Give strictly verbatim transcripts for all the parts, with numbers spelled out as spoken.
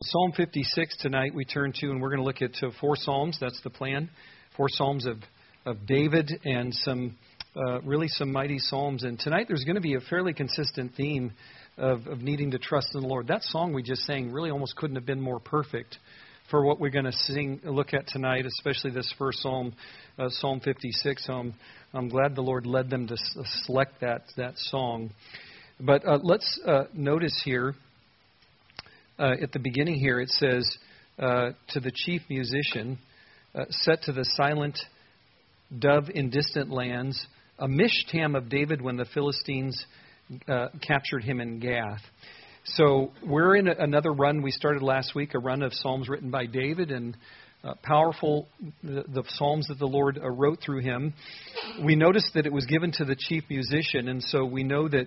Psalm fifty-six tonight we turn to, and we're going to look at uh, four Psalms. That's the plan. Four Psalms of, of David and some uh, really some mighty Psalms. And tonight there's going to be a fairly consistent theme of, of needing to trust in the Lord. That song we just sang really almost couldn't have been more perfect for what we're going to sing, look at tonight, especially this first Psalm, uh, Psalm fifty-six. So I'm, I'm glad the Lord led them to select that, that song. But uh, let's uh, notice here, Uh, at the beginning here, it says, uh, to the chief musician, uh, set to the silent dove in distant lands, a mishtam of David when the Philistines uh, captured him in Gath. So we're in a, another run. We started last week, a run of Psalms written by David, and uh, powerful, the, the Psalms that the Lord uh, wrote through him. We noticed that it was given to the chief musician, and so we know that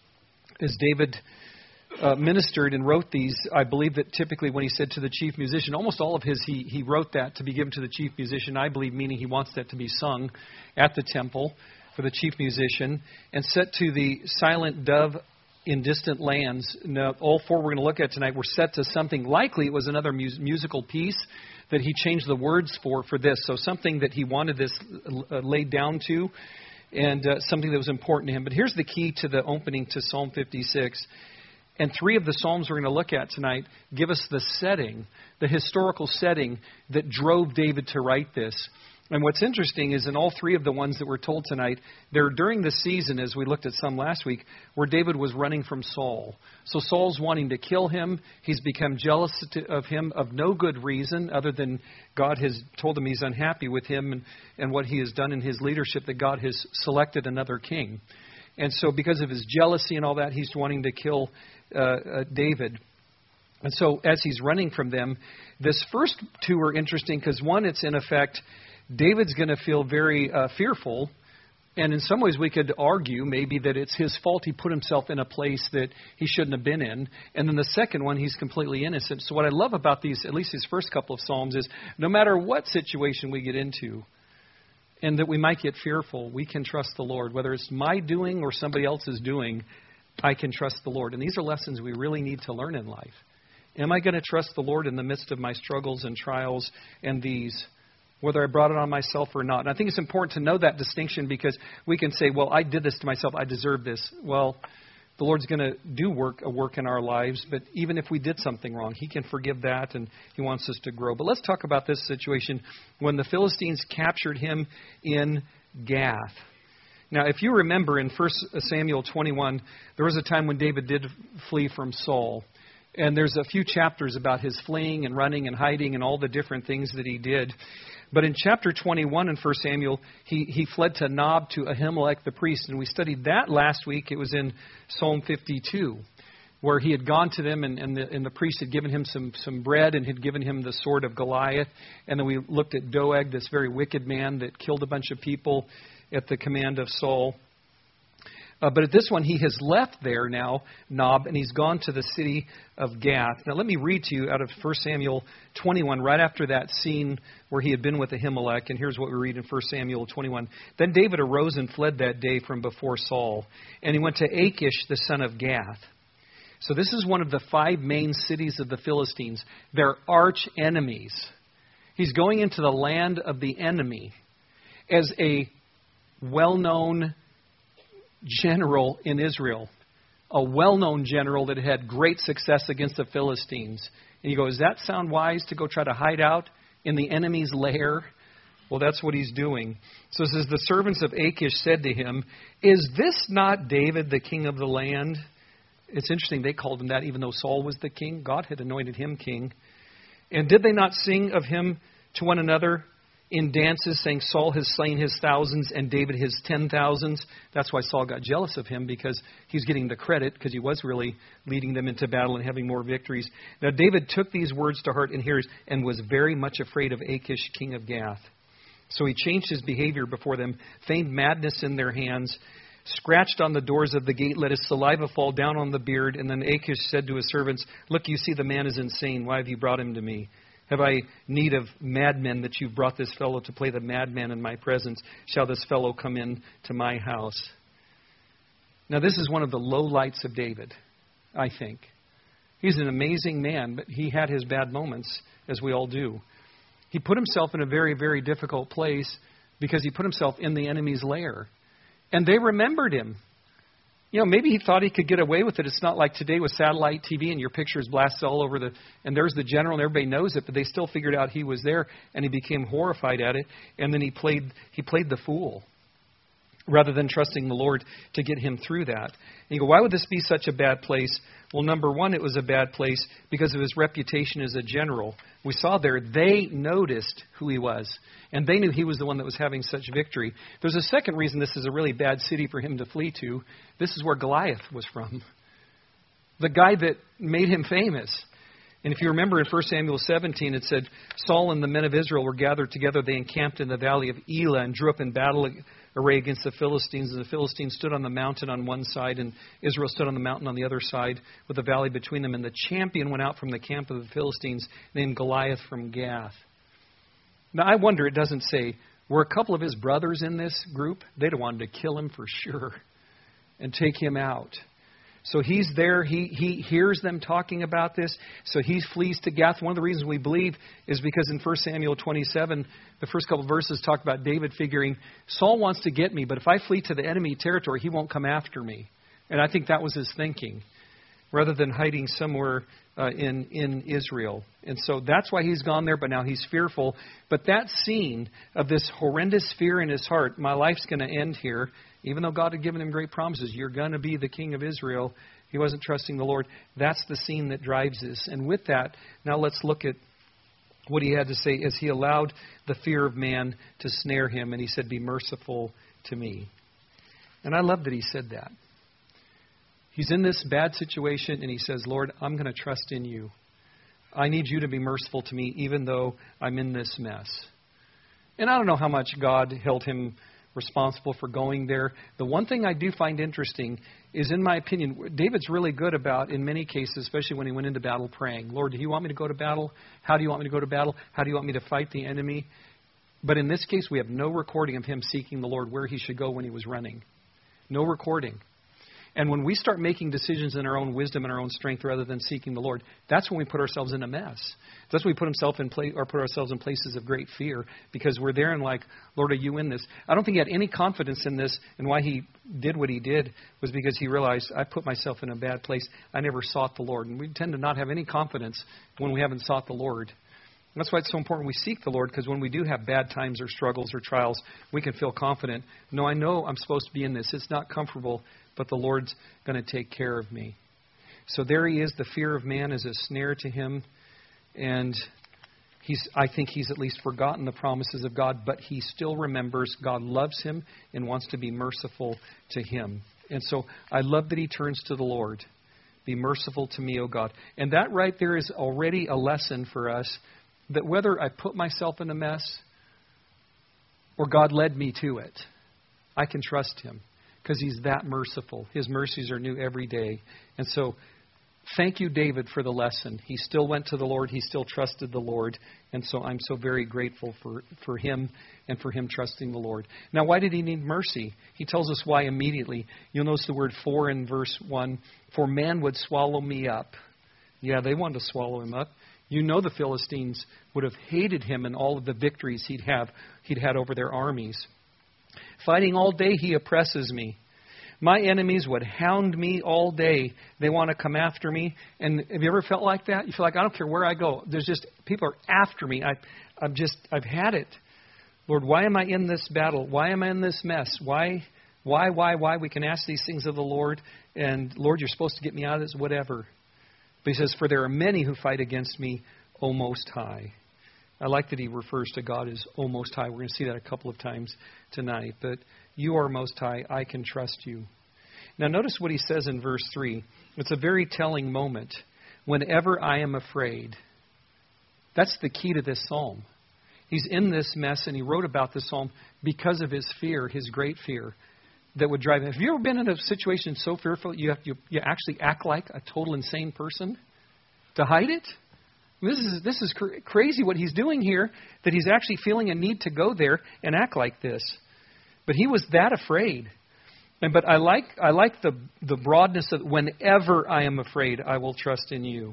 as David Uh, ministered and wrote these, I believe that typically when he said to the chief musician, almost all of his, he, he wrote that to be given to the chief musician, I believe, meaning he wants that to be sung at the temple for the chief musician, and set to the silent dove in distant lands. Now, all four we're going to look at tonight were set to something, likely it was another mus- musical piece that he changed the words for for this. So something that he wanted this uh, laid down to, and uh, something that was important to him. But here's the key to the opening to Psalm fifty-six. And three of the Psalms we're going to look at tonight give us the setting, the historical setting that drove David to write this. And what's interesting is in all three of the ones that we're told tonight, they're during the season, as we looked at some last week, where David was running from Saul. So Saul's wanting to kill him. He's become jealous of him of no good reason other than God has told him he's unhappy with him and, and what he has done in his leadership, that God has selected another king. And so because of his jealousy and all that, he's wanting to kill uh, uh, David. And so as he's running from them, this first two are interesting because, one, it's in effect, David's going to feel very uh, fearful. And in some ways we could argue maybe that it's his fault he put himself in a place that he shouldn't have been in. And then the second one, he's completely innocent. So what I love about these, at least these first couple of Psalms, is no matter what situation we get into, and that we might get fearful, we can trust the Lord. Whether it's my doing or somebody else's doing, I can trust the Lord. And these are lessons we really need to learn in life. Am I going to trust the Lord in the midst of my struggles and trials and these, whether I brought it on myself or not? And I think it's important to know that distinction, because we can say, well, I did this to myself, I deserve this. Well, the Lord's going to do work a work in our lives, but even if we did something wrong, He can forgive that, and He wants us to grow. But let's talk about this situation when the Philistines captured him in Gath. Now, if you remember in First Samuel twenty-one, there was a time when David did flee from Saul. And there's a few chapters about his fleeing and running and hiding and all the different things that he did. But in chapter twenty-one in First Samuel, he, he fled to Nob, to Ahimelech the priest. And we studied that last week. It was in Psalm fifty-two, where he had gone to them and, and, the, and the priest had given him some, some bread and had given him the sword of Goliath. And then we looked at Doeg, this very wicked man that killed a bunch of people at the command of Saul. Uh, but at this one, he has left there now, Nob, and he's gone to the city of Gath. Now, let me read to you out of First Samuel twenty-one, right after that scene where he had been with Ahimelech. And here's what we read in First Samuel twenty-one. Then David arose and fled that day from before Saul, and he went to Achish, the son of Gath. So this is one of the five main cities of the Philistines. They're arch enemies. He's going into the land of the enemy as a well-known general in Israel, a well-known general that had great success against the Philistines. And you go, does that sound wise to go try to hide out in the enemy's lair? Well, that's what he's doing. So it says, the servants of Achish said to him, is this not David, the king of the land? It's interesting, they called him that even though Saul was the king. God had anointed him king. And did they not sing of him to one another in dances, saying, Saul has slain his thousands and David his ten thousands? That's why Saul got jealous of him, because he's getting the credit, because he was really leading them into battle and having more victories. Now David took these words to heart, and hears, and was very much afraid of Achish, king of Gath. So he changed his behavior before them, feigned madness in their hands, scratched on the doors of the gate, let his saliva fall down on the beard. And then Achish said to his servants, look, you see the man is insane. Why have you brought him to me? Have I need of madmen that you've brought this fellow to play the madman in my presence? Shall this fellow come in to my house? Now, this is one of the low lights of David, I think. He's an amazing man, but he had his bad moments, as we all do. He put himself in a very, very difficult place because he put himself in the enemy's lair. And they remembered him. You know, maybe he thought he could get away with it. It's not like today with satellite T V and your picture's blasted all over the, and there's the general and everybody knows it, but they still figured out he was there and he became horrified at it. And then he played, he played the fool rather than trusting the Lord to get him through that. And you go, why would this be such a bad place? Well, number one, it was a bad place because of his reputation as a general. We saw there, they noticed who he was, and they knew he was the one that was having such victory. There's a second reason this is a really bad city for him to flee to. This is where Goliath was from, the guy that made him famous. And if you remember in First Samuel seventeen, it said, Saul and the men of Israel were gathered together. They encamped in the valley of Elah and drew up in battle array against the Philistines. And the Philistines stood on the mountain on one side, and Israel stood on the mountain on the other side with the valley between them. And the champion went out from the camp of the Philistines named Goliath from Gath. Now, I wonder, it doesn't say, were a couple of his brothers in this group? They'd have wanted to kill him for sure and take him out. So he's there. He he hears them talking about this. So he flees to Gath. One of the reasons we believe is because in First Samuel twenty-seven, the first couple of verses talk about David figuring, Saul wants to get me, but if I flee to the enemy territory, he won't come after me. And I think that was his thinking, rather than hiding somewhere uh, in, in Israel. And so that's why he's gone there, but now he's fearful. But that scene of this horrendous fear in his heart, my life's going to end here, even though God had given him great promises, you're going to be the king of Israel. He wasn't trusting the Lord. That's the scene that drives this. And with that, now let's look at what he had to say as he allowed the fear of man to snare him. And he said, be merciful to me. And I love that he said that. He's in this bad situation and he says, Lord, I'm going to trust in you. I need you to be merciful to me, even though I'm in this mess. And I don't know how much God held him responsible for going there. The one thing I do find interesting is, in my opinion, David's really good about, in many cases, especially when he went into battle, praying, Lord, do you want me to go to battle? How do you want me to go to battle? How do you want me to fight the enemy? But in this case, we have no recording of him seeking the Lord where he should go when he was running. No recording. And when we start making decisions in our own wisdom and our own strength rather than seeking the Lord, that's when we put ourselves in a mess. That's when we put himself in place, or put ourselves in places of great fear, because we're there and like, Lord, are you in this? I don't think he had any confidence in this, and why he did what he did was because he realized, I put myself in a bad place. I never sought the Lord. And we tend to not have any confidence when we haven't sought the Lord. And that's why it's so important we seek the Lord, because when we do have bad times or struggles or trials, we can feel confident. No, I know I'm supposed to be in this. It's not comfortable, but the Lord's going to take care of me. So there he is. The fear of man is a snare to him. And he's, I think he's at least forgotten the promises of God, but he still remembers God loves him and wants to be merciful to him. And so I love that he turns to the Lord. Be merciful to me, O God. And that right there is already a lesson for us, that whether I put myself in a mess or God led me to it, I can trust him because he's that merciful. His mercies are new every day. And so thank you, David, for the lesson. He still went to the Lord. He still trusted the Lord. And so I'm so very grateful for, for him and for him trusting the Lord. Now, why did he need mercy? He tells us why immediately. You'll notice the word for in verse one. For man would swallow me up. Yeah, they wanted to swallow him up. You know the Philistines would have hated him and all of the victories he'd have he'd had over their armies. Fighting all day, he oppresses me. My enemies would hound me all day. They want to come after me. And have you ever felt like that? You feel like, I don't care where I go. There's just, people are after me. I, I'm just, I've had it. Lord, why am I in this battle? Why am I in this mess? Why, why, why, why? We can ask these things of the Lord. And Lord, you're supposed to get me out of this, whatever. But he says, for there are many who fight against me, O Most High. I like that he refers to God as O Most High. We're going to see that a couple of times tonight. But you are Most High. I can trust you. Now notice what he says in verse three. It's a very telling moment. Whenever I am afraid. That's the key to this psalm. He's in this mess, and he wrote about this psalm because of his fear, his great fear that would drive him. Have you ever been in a situation so fearful you have to, you actually act like a total insane person to hide it? This is this is cr- crazy what he's doing here, that he's actually feeling a need to go there and act like this. But he was that afraid. And but I like I like the the broadness of whenever I am afraid, I will trust in you.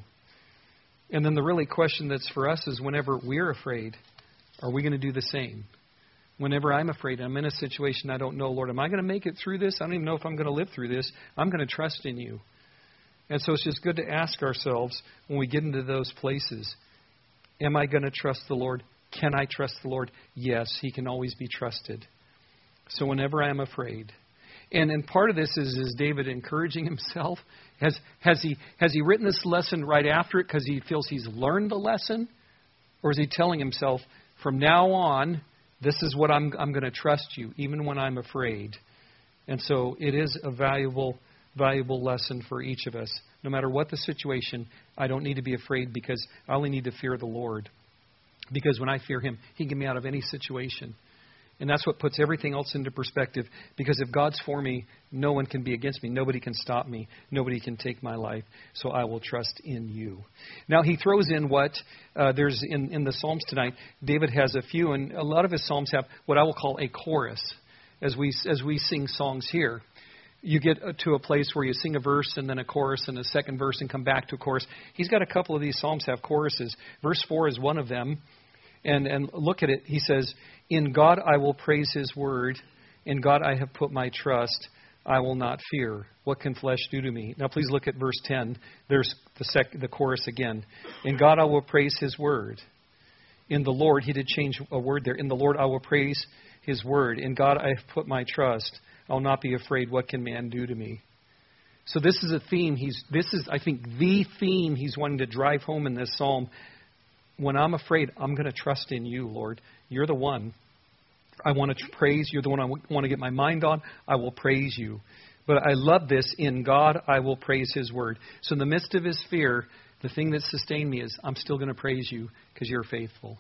And then the really question that's for us is whenever we're afraid, are we going to do the same? Whenever I'm afraid, I'm in a situation I don't know, Lord, am I going to make it through this? I don't even know if I'm going to live through this. I'm going to trust in you. And so it's just good to ask ourselves when we get into those places, am I going to trust the Lord? Can I trust the Lord? Yes, He can always be trusted. So whenever I'm afraid. And and part of this is, is David encouraging himself. Has has he has he written this lesson right after it because he feels he's learned the lesson? Or is he telling himself, from now on, this is what I'm I'm going to trust you, even when I'm afraid? And so it is a valuable, valuable lesson for each of us. No matter what the situation, I don't need to be afraid because I only need to fear the Lord. Because when I fear Him, He can get me out of any situation. And that's what puts everything else into perspective. Because if God's for me, no one can be against me. Nobody can stop me. Nobody can take my life. So I will trust in you. Now he throws in what uh, there's in, in the Psalms tonight. David has a few, and a lot of his Psalms have what I will call a chorus. As we as we sing songs here, you get to a place where you sing a verse and then a chorus and a second verse and come back to a chorus. He's got a couple of these Psalms have choruses. Verse four is one of them. And and look at it. He says, in God I will praise His word. In God I have put my trust. I will not fear. What can flesh do to me? Now please look at verse ten. There's the sec- the chorus again. In God I will praise His word. In the Lord, he did change a word there. In the Lord I will praise His word. In God I have put my trust. I will not be afraid. What can man do to me? So this is a theme. He's this is, I think, the theme he's wanting to drive home in this psalm. When I'm afraid, I'm going to trust in you, Lord. You're the one I want to praise. You're the one I want to get my mind on. I will praise you. But I love this. In God, I will praise His word. So in the midst of his fear, the thing that sustained me is I'm still going to praise you because you're faithful.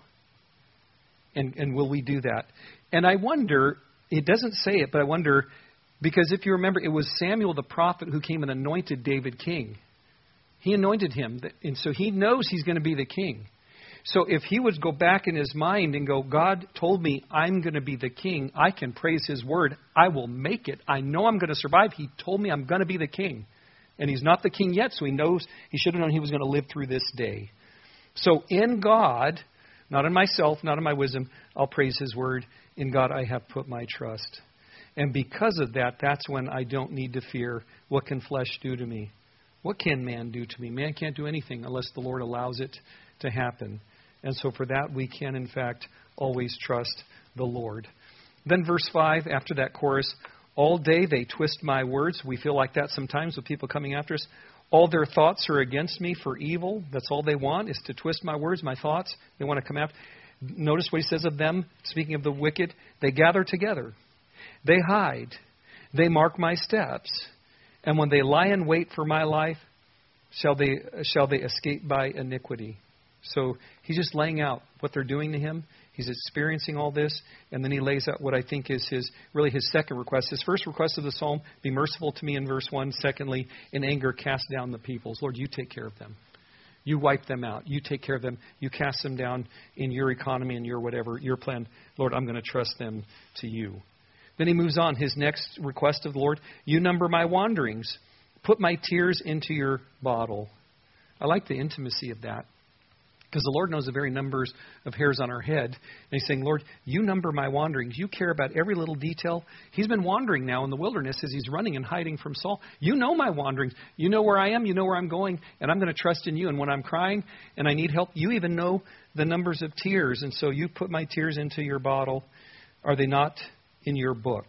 And, and will we do that? And I wonder, it doesn't say it, but I wonder, because if you remember, it was Samuel the prophet who came and anointed David king. He anointed him. And so he knows he's going to be the king. So if he would go back in his mind and go, God told me I'm going to be the king. I can praise His word. I will make it. I know I'm going to survive. He told me I'm going to be the king. And he's not the king yet, so he knows he should have known he was going to live through this day. So in God, not in myself, not in my wisdom, I'll praise His word. In God I have put my trust. And because of that, that's when I don't need to fear. What can flesh do to me? What can man do to me? Man can't do anything unless the Lord allows it to happen. And so for that, we can, in fact, always trust the Lord. Then verse five, after that chorus, all day they twist my words. We feel like that sometimes with people coming after us. All their thoughts are against me for evil. That's all they want, is to twist my words, my thoughts. They want to come after. Notice what he says of them, speaking of the wicked. They gather together. They hide. They mark my steps. And when they lie in wait for my life, shall they shall they escape by iniquity. So he's just laying out what they're doing to him. He's experiencing all this. And then he lays out what I think is his really his second request. His first request of the psalm, be merciful to me in verse one. Secondly, in anger, cast down the peoples. Lord, you take care of them. You wipe them out. You take care of them. You cast them down in your economy and your whatever, your plan. Lord, I'm going to trust them to you. Then he moves on. His next request of the Lord, you number my wanderings. Put my tears into your bottle. I like the intimacy of that. Because the Lord knows the very numbers of hairs on our head. And he's saying, Lord, you number my wanderings. You care about every little detail. He's been wandering now in the wilderness as he's running and hiding from Saul. You know my wanderings. You know where I am. You know where I'm going. And I'm going to trust in you. And when I'm crying and I need help, you even know the numbers of tears. And so you put my tears into your bottle. Are they not in your book?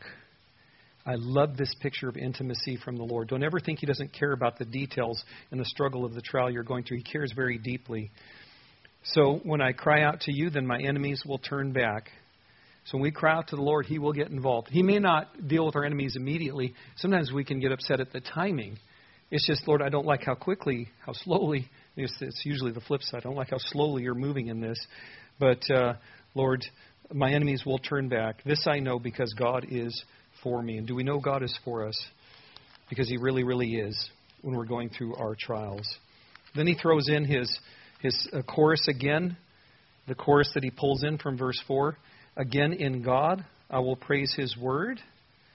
I love this picture of intimacy from the Lord. Don't ever think He doesn't care about the details and the struggle of the trial you're going through. He cares very deeply. So when I cry out to you, then my enemies will turn back. So when we cry out to the Lord, He will get involved. He may not deal with our enemies immediately. Sometimes we can get upset at the timing. It's just, Lord, I don't like how quickly, how slowly. It's, it's usually the flip side. I don't like how slowly you're moving in this. But, uh, Lord, my enemies will turn back. This I know because God is for me. And do we know God is for us? Because He really, really is when we're going through our trials. Then he throws in his... His uh, chorus again, the chorus that he pulls in from verse four. Again, in God, I will praise His word.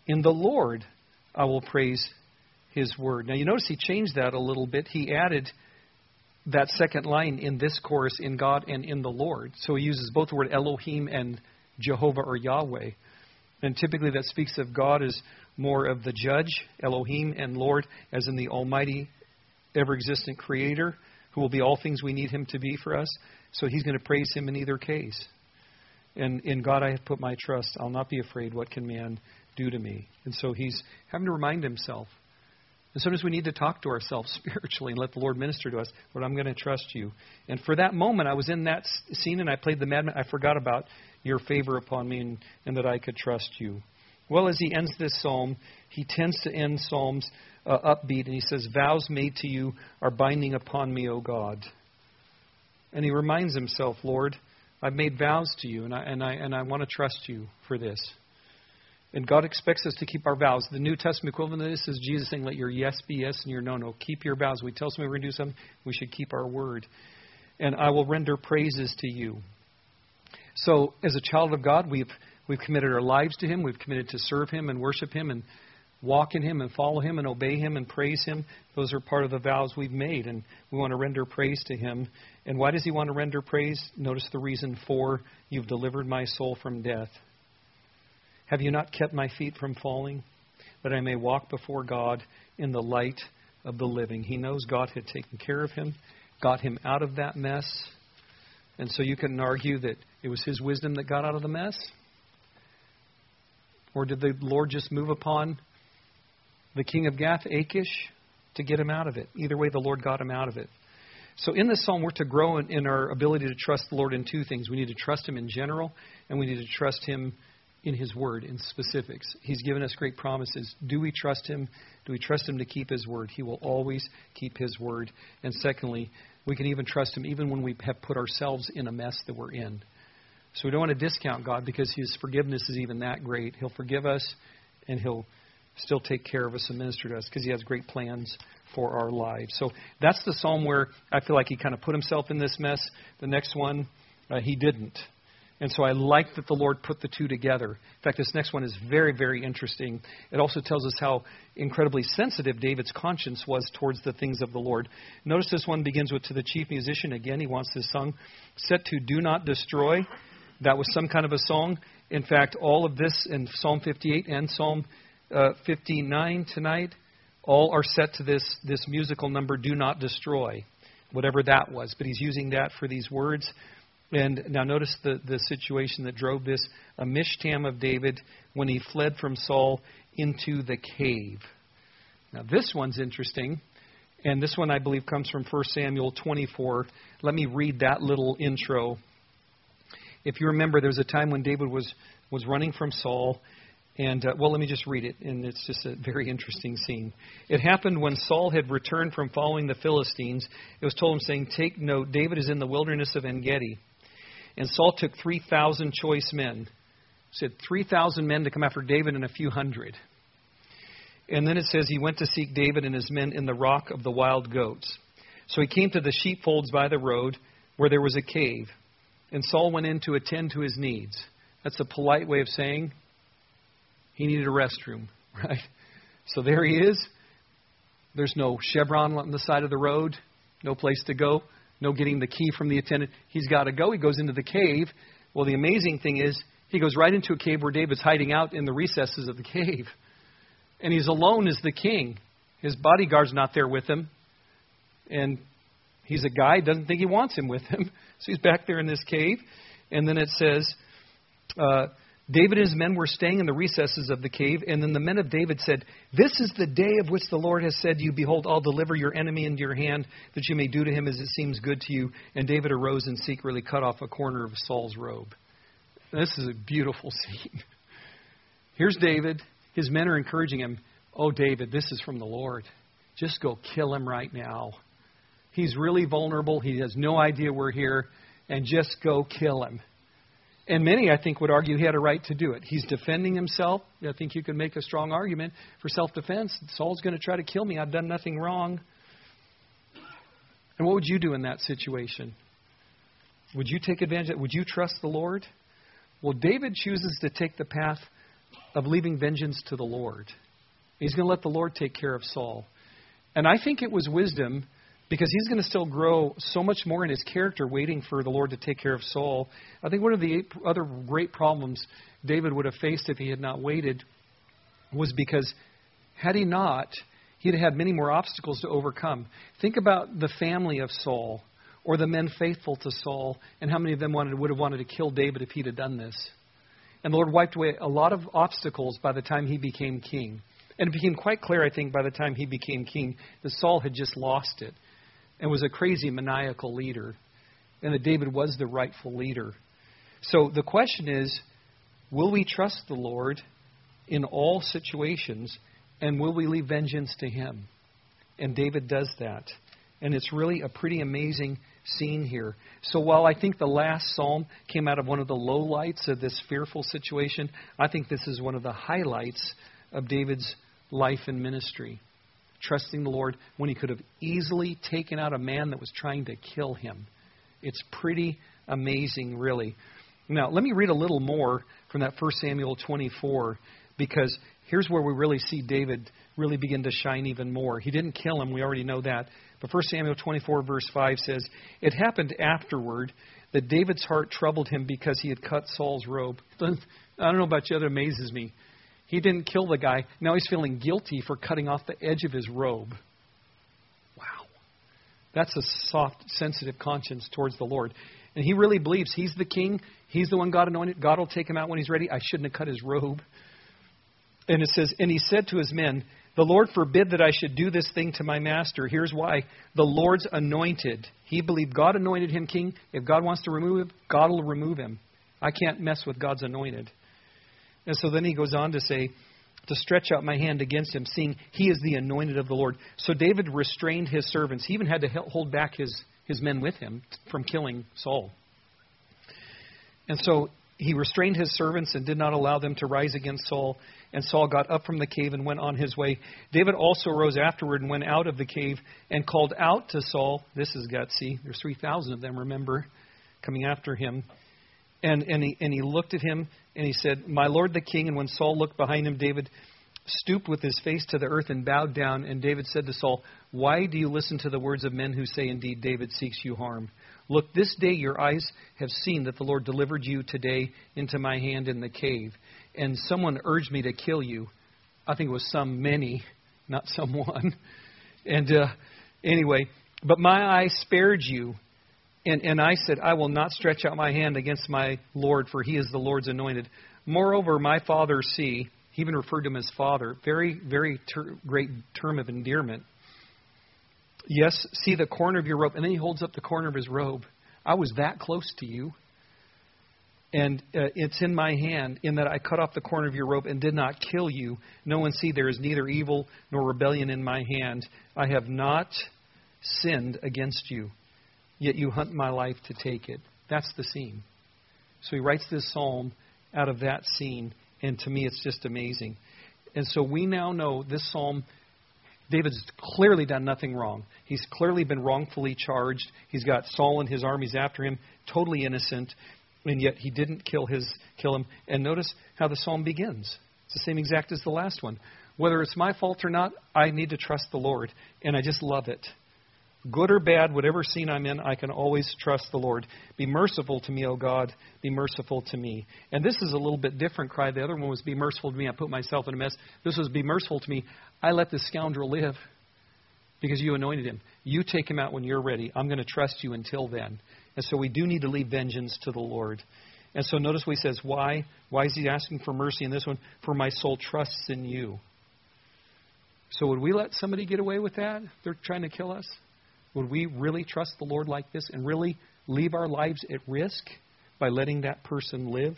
In the Lord I will praise his word. Now you notice he changed that a little bit. He added that second line in this chorus, in God and in the Lord. So he uses both the word Elohim and Jehovah or Yahweh. And typically that speaks of God as more of the judge, Elohim, and Lord as in the almighty, ever-existent creator who will be all things we need him to be for us. So he's going to praise him in either case. And in God I have put my trust. I'll not be afraid. What can man do to me? And so he's having to remind himself. And sometimes we need to talk to ourselves spiritually and let the Lord minister to us. Lord, I'm going to trust you. And for that moment, I was in that scene and I played the madman. I forgot about your favor upon me and, and that I could trust you. Well, as he ends this psalm, he tends to end psalms uh, upbeat. And he says, vows made to you are binding upon me, O God. And he reminds himself, Lord, I've made vows to you and I, and I, and I want to trust you for this. And God expects us to keep our vows. The New Testament equivalent of this is Jesus saying, let your yes be yes and your no, no. Keep your vows. We tell somebody we're going to do something, we should keep our word. And I will render praises to you. So as a child of God, we've we've committed our lives to him. We've committed to serve him and worship him and walk in him and follow him and obey him and praise him. Those are part of the vows we've made. And we want to render praise to him. And why does he want to render praise? Notice the reason for, you've delivered my soul from death. Have you not kept my feet from falling, that I may walk before God in the light of the living? He knows God had taken care of him, got him out of that mess. And so you can argue that it was his wisdom that got out of the mess. Or did the Lord just move upon the king of Gath, Achish, to get him out of it? Either way, the Lord got him out of it. So in this psalm, we're to grow in, in our ability to trust the Lord in two things. We need to trust him in general, and we need to trust him in his word, in specifics. He's given us great promises. Do we trust him? Do we trust him to keep his word? He will always keep his word. And secondly, we can even trust him even when we have put ourselves in a mess that we're in. So we don't want to discount God because his forgiveness is even that great. He'll forgive us and he'll still take care of us and minister to us because he has great plans for our lives. So that's the psalm where I feel like he kind of put himself in this mess. The next one, uh, he didn't. And so I like that the Lord put the two together. In fact, this next one is very, very interesting. It also tells us how incredibly sensitive David's conscience was towards the things of the Lord. Notice this one begins with, to the chief musician. Again, he wants this sung. Set to Do Not Destroy. That was some kind of a song. In fact, all of this in Psalm fifty-eight and Psalm uh, fifty-nine tonight, all are set to this, this musical number, Do Not Destroy, whatever that was. But he's using that for these words. And now notice the, the situation that drove this. A mishtam of David when he fled from Saul into the cave. Now this one's interesting. And this one I believe comes from First Samuel twenty-four. Let me read that little intro. If you remember, there was a time when David was, was running from Saul. And, uh, well, let me just read it. And it's just a very interesting scene. It happened when Saul had returned from following the Philistines. It was told him, saying, take note, David is in the wilderness of En-Gedi. And Saul took three thousand choice men. He said three thousand men to come after David and a few hundred. And then it says he went to seek David and his men in the rock of the wild goats. So he came to the sheepfolds by the road where there was a cave. And Saul went in to attend to his needs. That's a polite way of saying he needed a restroom, right? So there he is. There's no chevron on the side of the road, no place to go. No getting the key from the attendant. He's got to go. He goes into the cave. Well, the amazing thing is he goes right into a cave where David's hiding out in the recesses of the cave. And he's alone as the king. His bodyguard's not there with him. And he's a guy, doesn't think he wants him with him. So he's back there in this cave. And then it says, uh, David and his men were staying in the recesses of the cave. And then the men of David said, this is the day of which the Lord has said to you, behold, I'll deliver your enemy into your hand, that you may do to him as it seems good to you. And David arose and secretly cut off a corner of Saul's robe. This is a beautiful scene. Here's David. His men are encouraging him. Oh, David, this is from the Lord. Just go kill him right now. He's really vulnerable. He has no idea we're here. And just go kill him. And many, I think, would argue he had a right to do it. He's defending himself. I think you could make a strong argument for self-defense. Saul's going to try to kill me. I've done nothing wrong. And what would you do in that situation? Would you take advantage of it? Would you trust the Lord? Well, David chooses to take the path of leaving vengeance to the Lord. He's going to let the Lord take care of Saul. And I think it was wisdom, because he's going to still grow so much more in his character waiting for the Lord to take care of Saul. I think one of the other great problems David would have faced if he had not waited was because had he not, he'd had many more obstacles to overcome. Think about the family of Saul or the men faithful to Saul and how many of them wanted would have wanted to kill David if he'd have done this. And the Lord wiped away a lot of obstacles by the time he became king. And it became quite clear, I think, by the time he became king, that Saul had just lost it and was a crazy, maniacal leader, and that David was the rightful leader. So the question is, will we trust the Lord in all situations, and will we leave vengeance to him? And David does that. And it's really a pretty amazing scene here. So while I think the last psalm came out of one of the lowlights of this fearful situation, I think this is one of the highlights of David's life and ministry. Trusting the Lord when he could have easily taken out a man that was trying to kill him. It's pretty amazing, really. Now, let me read a little more from that First Samuel twenty-four, because here's where we really see David really begin to shine even more. He didn't kill him, we already know that. But First Samuel twenty-four, verse five says, "It happened afterward that David's heart troubled him because he had cut Saul's robe." I don't know about you, that amazes me. He didn't kill the guy. Now he's feeling guilty for cutting off the edge of his robe. Wow. That's a soft, sensitive conscience towards the Lord. And he really believes he's the king. He's the one God anointed. God will take him out when he's ready. I shouldn't have cut his robe. And it says, "And he said to his men, 'The Lord forbid that I should do this thing to my master.' Here's why. The Lord's anointed." He believed God anointed him king. If God wants to remove him, God will remove him. I can't mess with God's anointed. And so then he goes on to say, "To stretch out my hand against him, seeing he is the anointed of the Lord." So David restrained his servants. He even had to hold back his, his men with him from killing Saul. And so he restrained his servants and did not allow them to rise against Saul. And Saul got up from the cave and went on his way. David also rose afterward and went out of the cave and called out to Saul. This is gutsy. There's three thousand of them, remember, coming after him. And, and, he, and he looked at him and he said, "My lord the king." And when Saul looked behind him, David stooped with his face to the earth and bowed down. And David said to Saul, "Why do you listen to the words of men who say, 'Indeed, David seeks you harm'? Look, this day your eyes have seen that the Lord delivered you today into my hand in the cave. And someone urged me to kill you." I think it was some many, not someone. And uh, anyway, "but my eye spared you. And, and I said, I will not stretch out my hand against my Lord, for he is the Lord's anointed. Moreover, my father see," he even referred to him as father, very, very ter- great term of endearment. "Yes, see the corner of your robe." And then he holds up the corner of his robe. "I was that close to you. And uh, it's in my hand, in that I cut off the corner of your robe and did not kill you. No one see there is neither evil nor rebellion in my hand. I have not sinned against you. Yet you hunt my life to take it." That's the scene. So he writes this psalm out of that scene. And to me, it's just amazing. And so we now know this psalm, David's clearly done nothing wrong. He's clearly been wrongfully charged. He's got Saul and his armies after him, totally innocent. And yet he didn't kill his kill him. And notice how the psalm begins. It's the same exact as the last one. Whether it's my fault or not, I need to trust the Lord. And I just love it. Good or bad, whatever scene I'm in, I can always trust the Lord. "Be merciful to me, O God. Be merciful to me." And this is a little bit different cry. The other one was, "Be merciful to me. I put myself in a mess." This was, "Be merciful to me. I let this scoundrel live because you anointed him. You take him out when you're ready. I'm going to trust you until then." And so we do need to leave vengeance to the Lord. And so notice what he says. Why? Why is he asking for mercy in this one? "For my soul trusts in you." So would we let somebody get away with that? They're trying to kill us. Would we really trust the Lord like this and really leave our lives at risk by letting that person live?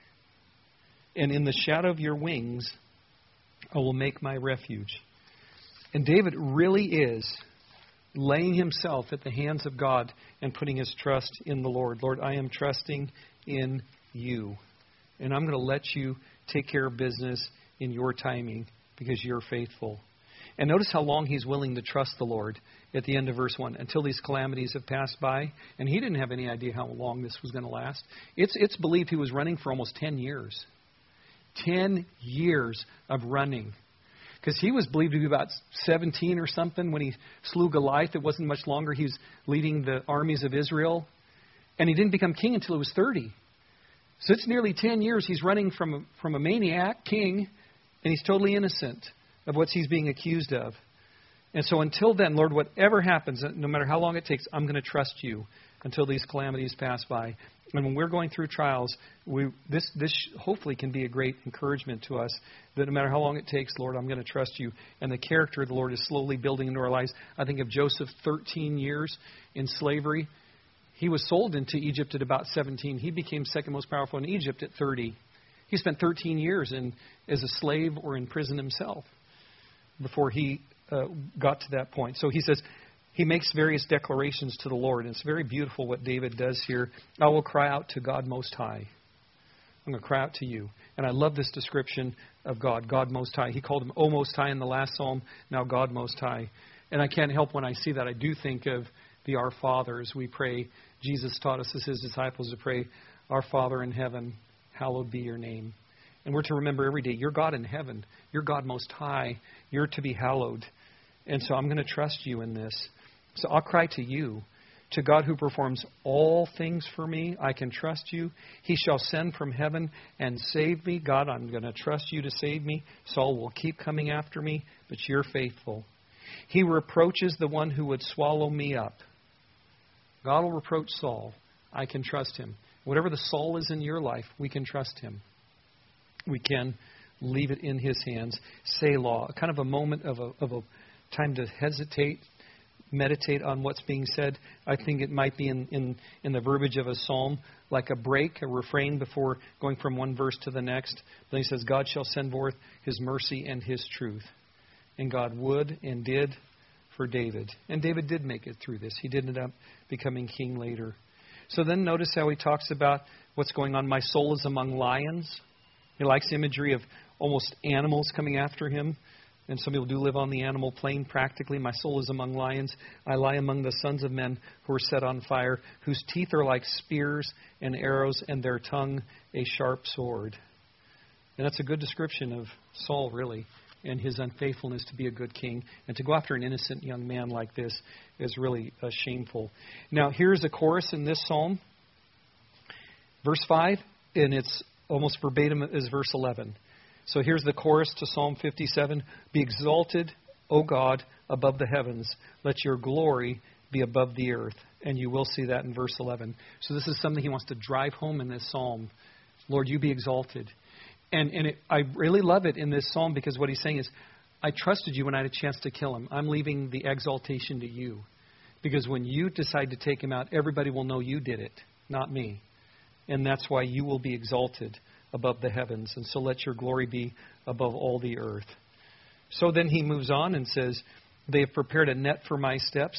"And in the shadow of your wings, I will make my refuge." And David really is laying himself at the hands of God and putting his trust in the Lord. "Lord, I am trusting in you. And I'm going to let you take care of business in your timing because you're faithful." And notice how long he's willing to trust the Lord at the end of verse one, until these calamities have passed by. And he didn't have any idea how long this was going to last. It's, it's believed he was running for almost ten years. Ten years of running. Because he was believed to be about seventeen or something when he slew Goliath. It wasn't much longer. He was leading the armies of Israel. And he didn't become king until he was thirty. So it's nearly ten years he's running from a, from a maniac king, and he's totally innocent of what he's being accused of. And so until then, Lord, whatever happens, no matter how long it takes, I'm going to trust you until these calamities pass by. And when we're going through trials, we, this this hopefully can be a great encouragement to us that no matter how long it takes, Lord, I'm going to trust you. And the character of the Lord is slowly building into our lives. I think of Joseph, thirteen years in slavery. He was sold into Egypt at about seventeen. He became second most powerful in Egypt at thirty. He spent thirteen years in as a slave or in prison himself before he uh, got to that point. So he says, he makes various declarations to the Lord. And it's very beautiful what David does here. I will cry out to God Most High. I'm going to cry out to you. And I love this description of God, God Most High. He called him O Most High in the last psalm, now God Most High. And I can't help when I see that. I do think of the Our Father as we pray. Jesus taught us as his disciples to pray, Our Father in heaven, hallowed be your name. And we're to remember every day, you're God in heaven. You're God Most High. You're to be hallowed. And so I'm going to trust you in this. So I'll cry to you, to God who performs all things for me. I can trust you. He shall send from heaven and save me. God, I'm going to trust you to save me. Saul will keep coming after me, but you're faithful. He reproaches the one who would swallow me up. God will reproach Saul. I can trust him. Whatever the Saul is in your life, we can trust him. We can leave it in his hands. Selah, kind of a moment of a, of a time to hesitate, meditate on what's being said. I think it might be in, in, in the verbiage of a psalm, like a break, a refrain before going from one verse to the next. Then he says, God shall send forth his mercy and his truth. And God would and did for David. And David did make it through this. He did end up becoming king later. So then notice how he talks about what's going on. My soul is among lions. He likes the imagery of almost animals coming after him. And some people do live on the animal plane practically. My soul is among lions. I lie among the sons of men who are set on fire, whose teeth are like spears and arrows, and their tongue a sharp sword. And that's a good description of Saul, really, and his unfaithfulness to be a good king. And to go after an innocent young man like this is really uh, shameful. Now, here's a chorus in this psalm. Verse five, and it's almost verbatim as verse eleven. So here's the chorus to Psalm fifty-seven. Be exalted, O God, above the heavens. Let your glory be above the earth. And you will see that in verse eleven. So this is something he wants to drive home in this psalm. Lord, you be exalted. And, and it, I really love it in this psalm because what he's saying is, I trusted you when I had a chance to kill him. I'm leaving the exaltation to you. Because when you decide to take him out, everybody will know you did it, not me. And that's why you will be exalted above the heavens. And so let your glory be above all the earth. So then he moves on and says, they have prepared a net for my steps.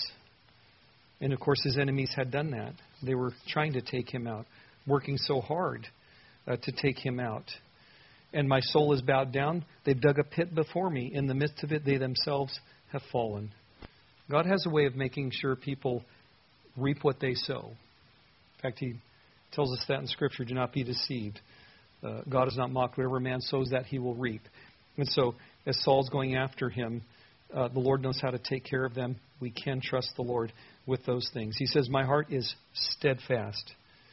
And of course his enemies had done that. They were trying to take him out, working so hard uh, to take him out. And my soul is bowed down. They've dug a pit before me. In the midst of it, they themselves have fallen. God has a way of making sure people reap what they sow. In fact, he tells us that in Scripture, do not be deceived. Uh, God is not mocked. Whatever man sows that he will reap. And so as Saul's going after him, uh, the Lord knows how to take care of them. We can trust the Lord with those things. He says, my heart is steadfast.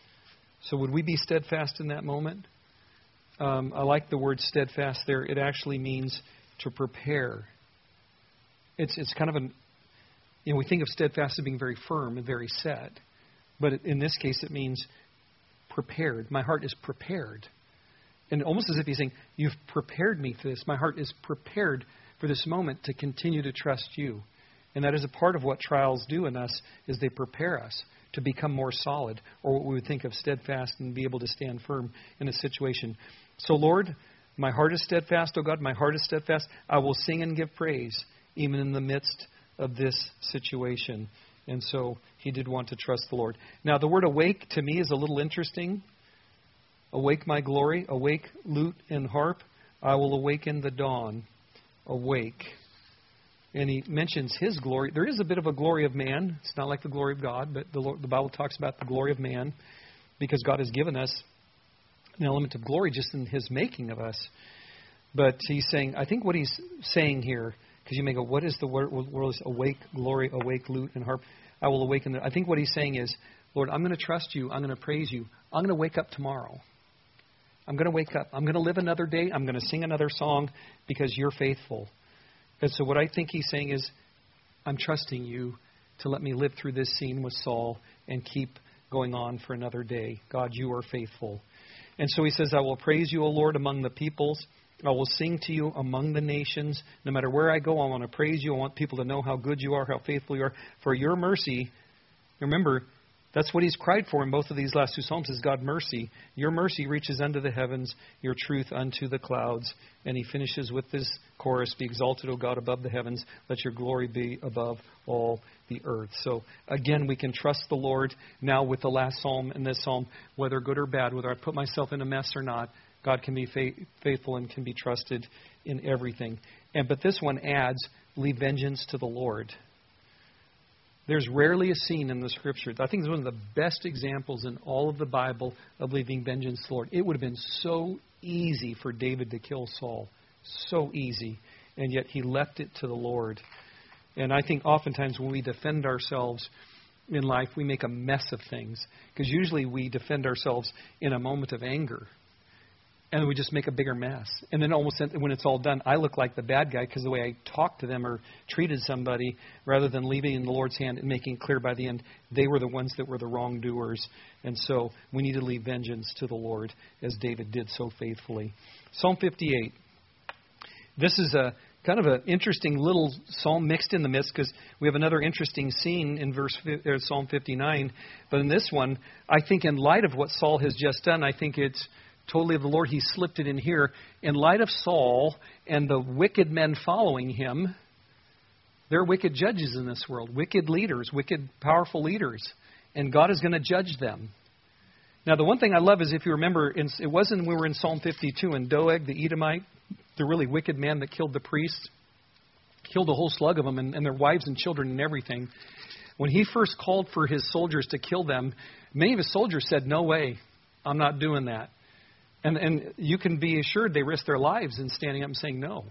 So would we be steadfast in that moment? Um, I like the word steadfast there. It actually means to prepare. It's it's kind of an, you know, we think of steadfast as being very firm and very set. But in this case, it means prepared. My heart is prepared. And almost as if he's saying, you've prepared me for this. My heart is prepared for this moment to continue to trust you. And that is a part of what trials do in us, is they prepare us to become more solid, or what we would think of steadfast and be able to stand firm in a situation. So, Lord, my heart is steadfast, O God, my heart is steadfast. I will sing and give praise, even in the midst of this situation. And so he did want to trust the Lord. Now, the word awake to me is a little interesting. Awake, my glory. Awake, lute and harp. I will awaken the dawn. Awake. And he mentions his glory. There is a bit of a glory of man. It's not like the glory of God, but the, Lord, the Bible talks about the glory of man because God has given us an element of glory just in his making of us. But he's saying, I think what he's saying here, because you may go, what is the word, word is awake, glory, awake, lute, and harp? I will awaken. The, I think what he's saying is, Lord, I'm going to trust you. I'm going to praise you. I'm going to wake up tomorrow. I'm going to wake up. I'm going to live another day. I'm going to sing another song because you're faithful. And so what I think he's saying is, I'm trusting you to let me live through this scene with Saul and keep going on for another day. God, you are faithful. And so he says, I will praise you, O Lord, among the peoples. I will sing to you among the nations. No matter where I go, I want to praise you. I want people to know how good you are, how faithful you are. For your mercy, remember, that's what he's cried for in both of these last two Psalms is God mercy. Your mercy reaches unto the heavens, your truth unto the clouds. And he finishes with this chorus, be exalted, O God, above the heavens. Let your glory be above all the earth. So again, we can trust the Lord now with the last Psalm and this Psalm, whether good or bad, whether I put myself in a mess or not. God can be faith, faithful and can be trusted in everything. And but this one adds, leave vengeance to the Lord. There's rarely a scene in the Scripture. I think it's one of the best examples in all of the Bible of leaving vengeance to the Lord. It would have been so easy for David to kill Saul. So easy. And yet he left it to the Lord. And I think oftentimes when we defend ourselves in life, we make a mess of things. Because usually we defend ourselves in a moment of anger. And we just make a bigger mess. And then almost when it's all done, I look like the bad guy because the way I talked to them or treated somebody, rather than leaving it in the Lord's hand and making clear by the end, they were the ones that were the wrongdoers. And so we need to leave vengeance to the Lord, as David did so faithfully. Psalm fifty-eight. This is a kind of an interesting little psalm mixed in the midst, because we have another interesting scene in verse uh, Psalm fifty-nine. But in this one, I think in light of what Saul has just done, I think it's totally of the Lord. He slipped it in here. In light of Saul and the wicked men following him, there are wicked judges in this world, wicked leaders, wicked, powerful leaders, and God is going to judge them. Now, the one thing I love is, if you remember, it wasn't when we were in Psalm fifty-two, and Doeg, the Edomite, the really wicked man that killed the priests, killed a whole slug of them and, and their wives and children and everything. When he first called for his soldiers to kill them, many of his soldiers said, no way, I'm not doing that. And, and you can be assured they risked their lives in standing up and saying no.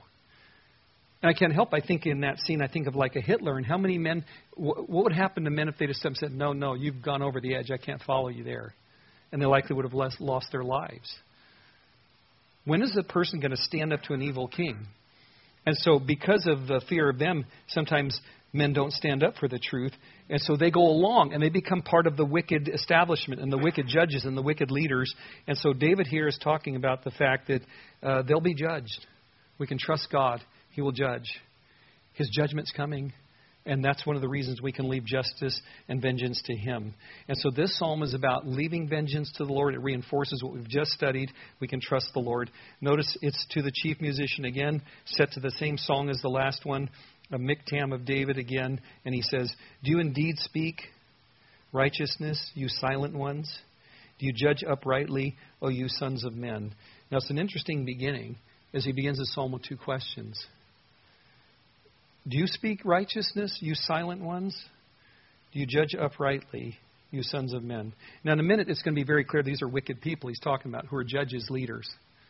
And I can't help, I think in that scene, I think of like a Hitler, and how many men, what would happen to men if they just said, no, no, you've gone over the edge, I can't follow you there. And they likely would have lost their lives. When is a person going to stand up to an evil king? And so because of the fear of them, sometimes men don't stand up for the truth. And so they go along and they become part of the wicked establishment and the wicked judges and the wicked leaders. And so David here is talking about the fact that uh, they'll be judged. We can trust God. He will judge. His judgment's coming. And that's one of the reasons we can leave justice and vengeance to Him. And so this psalm is about leaving vengeance to the Lord. It reinforces what we've just studied. We can trust the Lord. Notice it's to the chief musician again, set to the same song as the last one, a miktam of David again. And he says, do you indeed speak righteousness, you silent ones? Do you judge uprightly, O you sons of men? Now it's an interesting beginning as he begins the psalm with two questions. Do you speak righteousness, you silent ones? Do you judge uprightly, you sons of men? Now, in a minute, it's going to be very clear these are wicked people he's talking about, who are judges, leaders.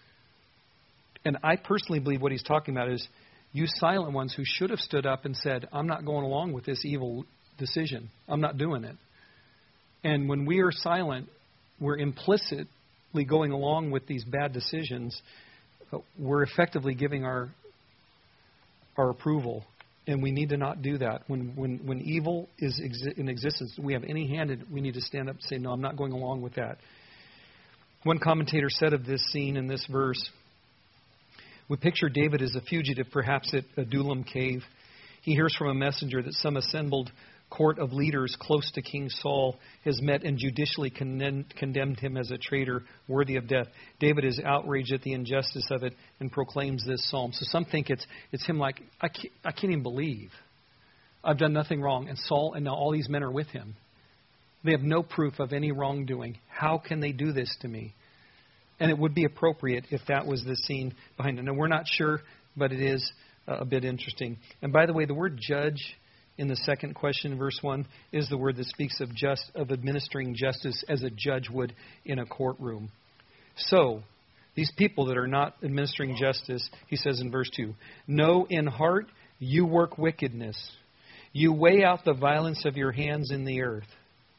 And I personally believe what he's talking about is you silent ones who should have stood up and said, I'm not going along with this evil decision. I'm not doing it. And when we are silent, we're implicitly going along with these bad decisions. We're effectively giving our our approval. And we need to not do that. When when, when evil is exi- in existence, we have any hand in it, we need to stand up and say, no, I'm not going along with that. One commentator said of this scene in this verse, we picture David as a fugitive, perhaps at Adullam cave. He hears from a messenger that some assembled court of leaders close to King Saul has met and judicially condemned, condemned him as a traitor worthy of death. David is outraged at the injustice of it and proclaims this psalm. So some think it's it's him like, I can't, I can't even believe I've done nothing wrong. And Saul and now all these men are with him. They have no proof of any wrongdoing. How can they do this to me? And it would be appropriate if that was the scene behind it. Now, we're not sure, but it is a bit interesting. And by the way, the word judge in the second question, verse one, is the word that speaks of just of administering justice as a judge would in a courtroom. So, these people that are not administering justice, he says in verse two, know in heart you work wickedness. You weigh out the violence of your hands in the earth.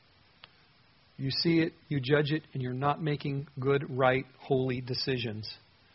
You see it, you judge it, and you're not making good, right, holy decisions.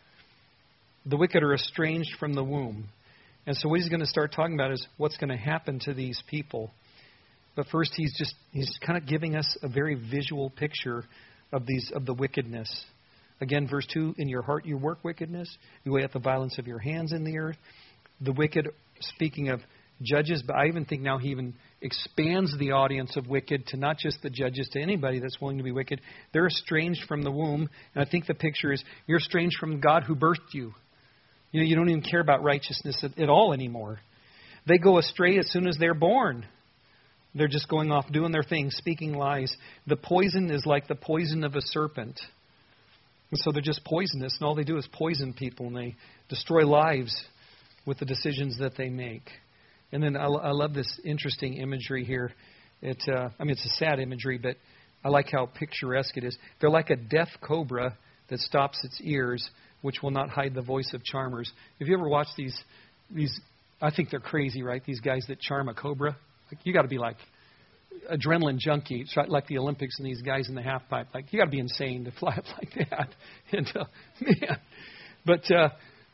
The wicked are estranged from the womb. And so what he's going to start talking about is what's going to happen to these people. But first he's just he's kind of giving us a very visual picture of these of the wickedness. Again, verse two, in your heart you work wickedness. You weigh out the violence of your hands in the earth. The wicked, speaking of judges, but I even think now he even expands the audience of wicked to not just the judges, to anybody that's willing to be wicked. They're estranged from the womb. And I think the picture is you're estranged from God who birthed you. You know, you don't even care about righteousness at, at all anymore. They go astray as soon as they're born. They're just going off doing their thing, speaking lies. The poison is like the poison of a serpent. And so they're just poisonous, and all they do is poison people, and they destroy lives with the decisions that they make. And then I, I love this interesting imagery here. It, uh, I mean, it's a sad imagery, but I like how picturesque it is. They're like a deaf cobra that stops its ears, which will not hide the voice of charmers. Have you ever watched these? These, I think they're crazy, right? These guys that charm a cobra. Like, you got to be like adrenaline junkie. It's like the Olympics and these guys in the half pipe. Like, you got to be insane to fly up like that. And uh, man, but uh,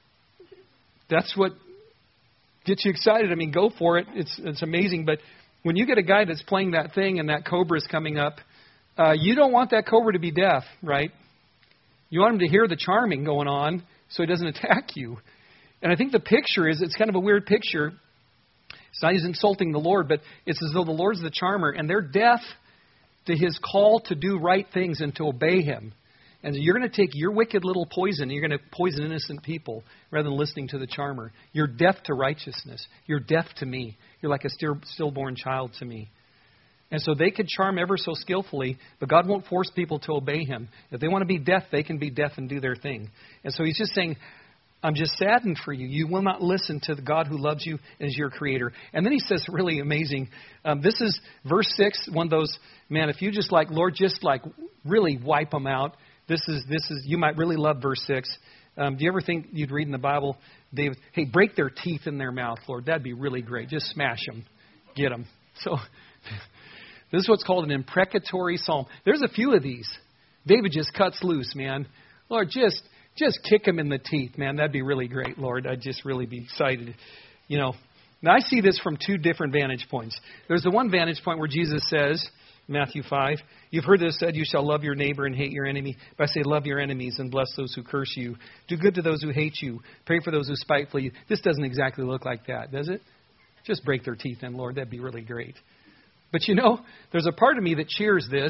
that's what gets you excited. I mean, go for it. It's it's amazing. But when you get a guy that's playing that thing and that cobra is coming up, uh, you don't want that cobra to be deaf, right? You want him to hear the charming going on so he doesn't attack you. And I think the picture is, it's kind of a weird picture. It's not he's insulting the Lord, but it's as though the Lord's the charmer, and they're deaf to his call to do right things and to obey him. And you're going to take your wicked little poison, and you're going to poison innocent people rather than listening to the charmer. You're deaf to righteousness. You're deaf to me. You're like a still, stillborn child to me. And so they could charm ever so skillfully, but God won't force people to obey him. If they want to be deaf, they can be deaf and do their thing. And so he's just saying, I'm just saddened for you. You will not listen to the God who loves you and is your creator. And then he says, really amazing. Um, this is verse six, one of those, man, if you just like, Lord, just like really wipe them out. This is, this is, you might really love verse six. Um, do you ever think you'd read in the Bible, David, hey, break their teeth in their mouth, Lord. That'd be really great. Just smash them. Get them. So this is what's called an imprecatory psalm. There's a few of these. David just cuts loose, man. Lord, just just kick him in the teeth, man. That'd be really great, Lord. I'd just really be excited. You know, now I see this from two different vantage points. There's the one vantage point where Jesus says, Matthew five, you've heard this said, you shall love your neighbor and hate your enemy. But I say, love your enemies and bless those who curse you. Do good to those who hate you. Pray for those who spitefully you. This doesn't exactly look like that, does it? Just break their teeth in, Lord. That'd be really great. But you know, there's a part of me that cheers this.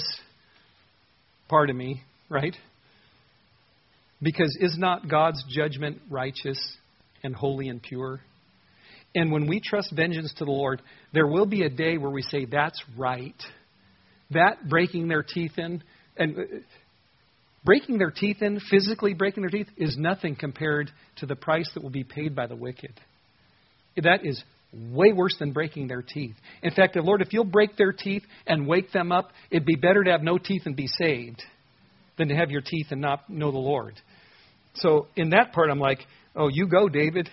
Part of me, right? Because is not God's judgment righteous and holy and pure? And when we trust vengeance to the Lord, there will be a day where we say, that's right. That breaking their teeth in, and breaking their teeth in, physically breaking their teeth, is nothing compared to the price that will be paid by the wicked. That is way worse than breaking their teeth. In fact, Lord, if you'll break their teeth and wake them up, it'd be better to have no teeth and be saved than to have your teeth and not know the Lord. So in that part, I'm like, oh, you go, David.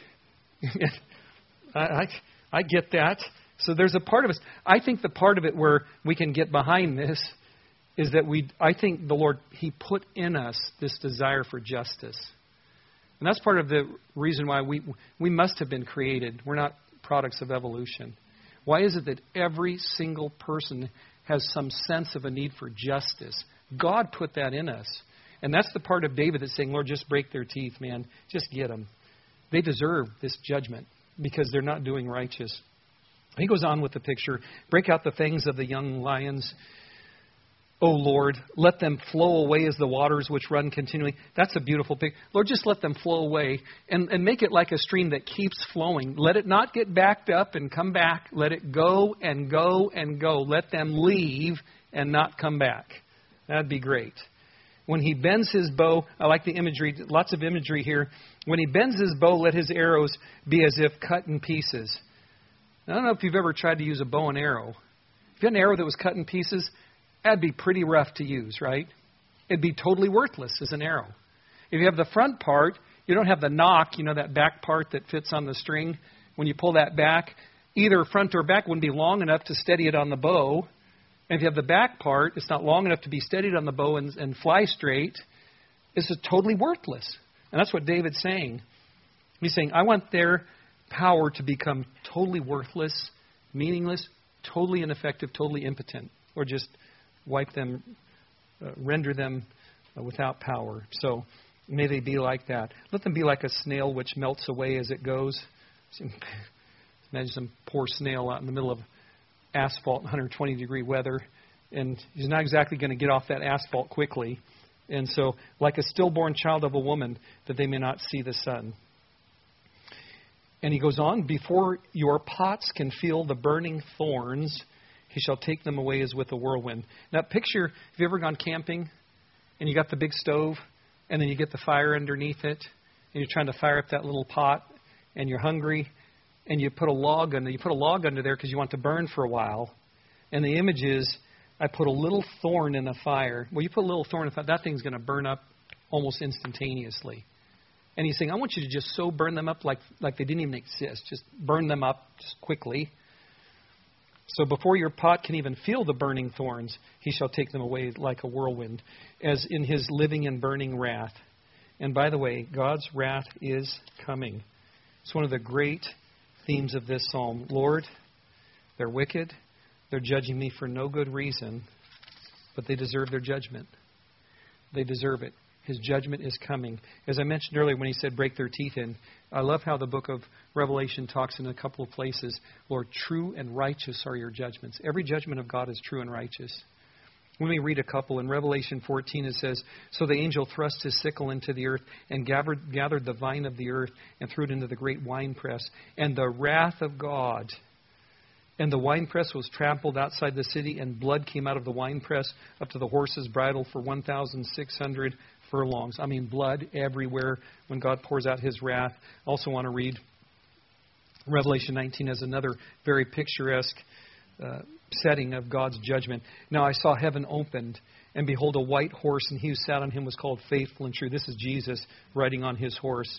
I, I, I get that. So there's a part of us. I think the part of it where we can get behind this is that we, I think the Lord, He put in us this desire for justice. And that's part of the reason why we we must have been created. We're not products of evolution. Why is it that every single person has some sense of a need for justice? God put that in us. And that's the part of David that's saying, Lord, just break their teeth, man. Just get them. They deserve this judgment because they're not doing righteous. He goes on with the picture. Break out the fangs of the young lions. O Lord, let them flow away as the waters which run continually. That's a beautiful picture. Lord, just let them flow away and, and make it like a stream that keeps flowing. Let it not get backed up and come back. Let it go and go and go. Let them leave and not come back. That'd be great. When he bends his bow, I like the imagery, lots of imagery here. When he bends his bow, let his arrows be as if cut in pieces. I don't know if you've ever tried to use a bow and arrow. If you had an arrow that was cut in pieces, that'd be pretty rough to use, right? it'd be totally worthless as an arrow. If you have the front part, you don't have the nock, you know, that back part that fits on the string. When you pull that back, either front or back wouldn't be long enough to steady it on the bow. And if you have the back part, it's not long enough to be steadied on the bow and, and fly straight. This is totally worthless. And that's what David's saying. He's saying, I want their power to become totally worthless, meaningless, totally ineffective, totally impotent. Or just wipe them, uh, render them uh, without power. So may they be like that. Let them be like a snail which melts away as it goes. Imagine some poor snail out in the middle of asphalt, one hundred twenty degree weather, and he's not exactly going to get off that asphalt quickly. And so, like a stillborn child of a woman, that they may not see the sun. And he goes on, before your pots can feel the burning thorns, he shall take them away as with a whirlwind. Now picture, have you ever gone camping and you got the big stove and then you get the fire underneath it and you're trying to fire up that little pot and you're hungry and you put a log under, you put a log under there because you want to burn for a while. And the image is, I put a little thorn in the fire. Well, you put a little thorn in the fire, that thing's going to burn up almost instantaneously. And he's saying, I want you to just so burn them up like, like they didn't even exist. Just burn them up just quickly. So before your pot can even feel the burning thorns, he shall take them away like a whirlwind, as in his living and burning wrath. And by the way, God's wrath is coming. It's one of the great themes of this psalm. Lord, they're wicked. They're judging me for no good reason, but they deserve their judgment. They deserve it. His judgment is coming. As I mentioned earlier when he said break their teeth in, I love how the book of Revelation talks in a couple of places, Lord, true and righteous are your judgments. Every judgment of God is true and righteous. Let me read a couple. In Revelation fourteen it says, so the angel thrust his sickle into the earth and gathered, gathered the vine of the earth and threw it into the great winepress. And the wrath of God, and the winepress was trampled outside the city, and blood came out of the winepress up to the horse's bridle for one thousand six hundred furlongs. I mean, blood everywhere when God pours out his wrath. I also want to read Revelation nineteen as another very picturesque uh, setting of God's judgment. Now I saw heaven opened, and behold, a white horse, and he who sat on him was called Faithful and True. This is Jesus riding on his horse.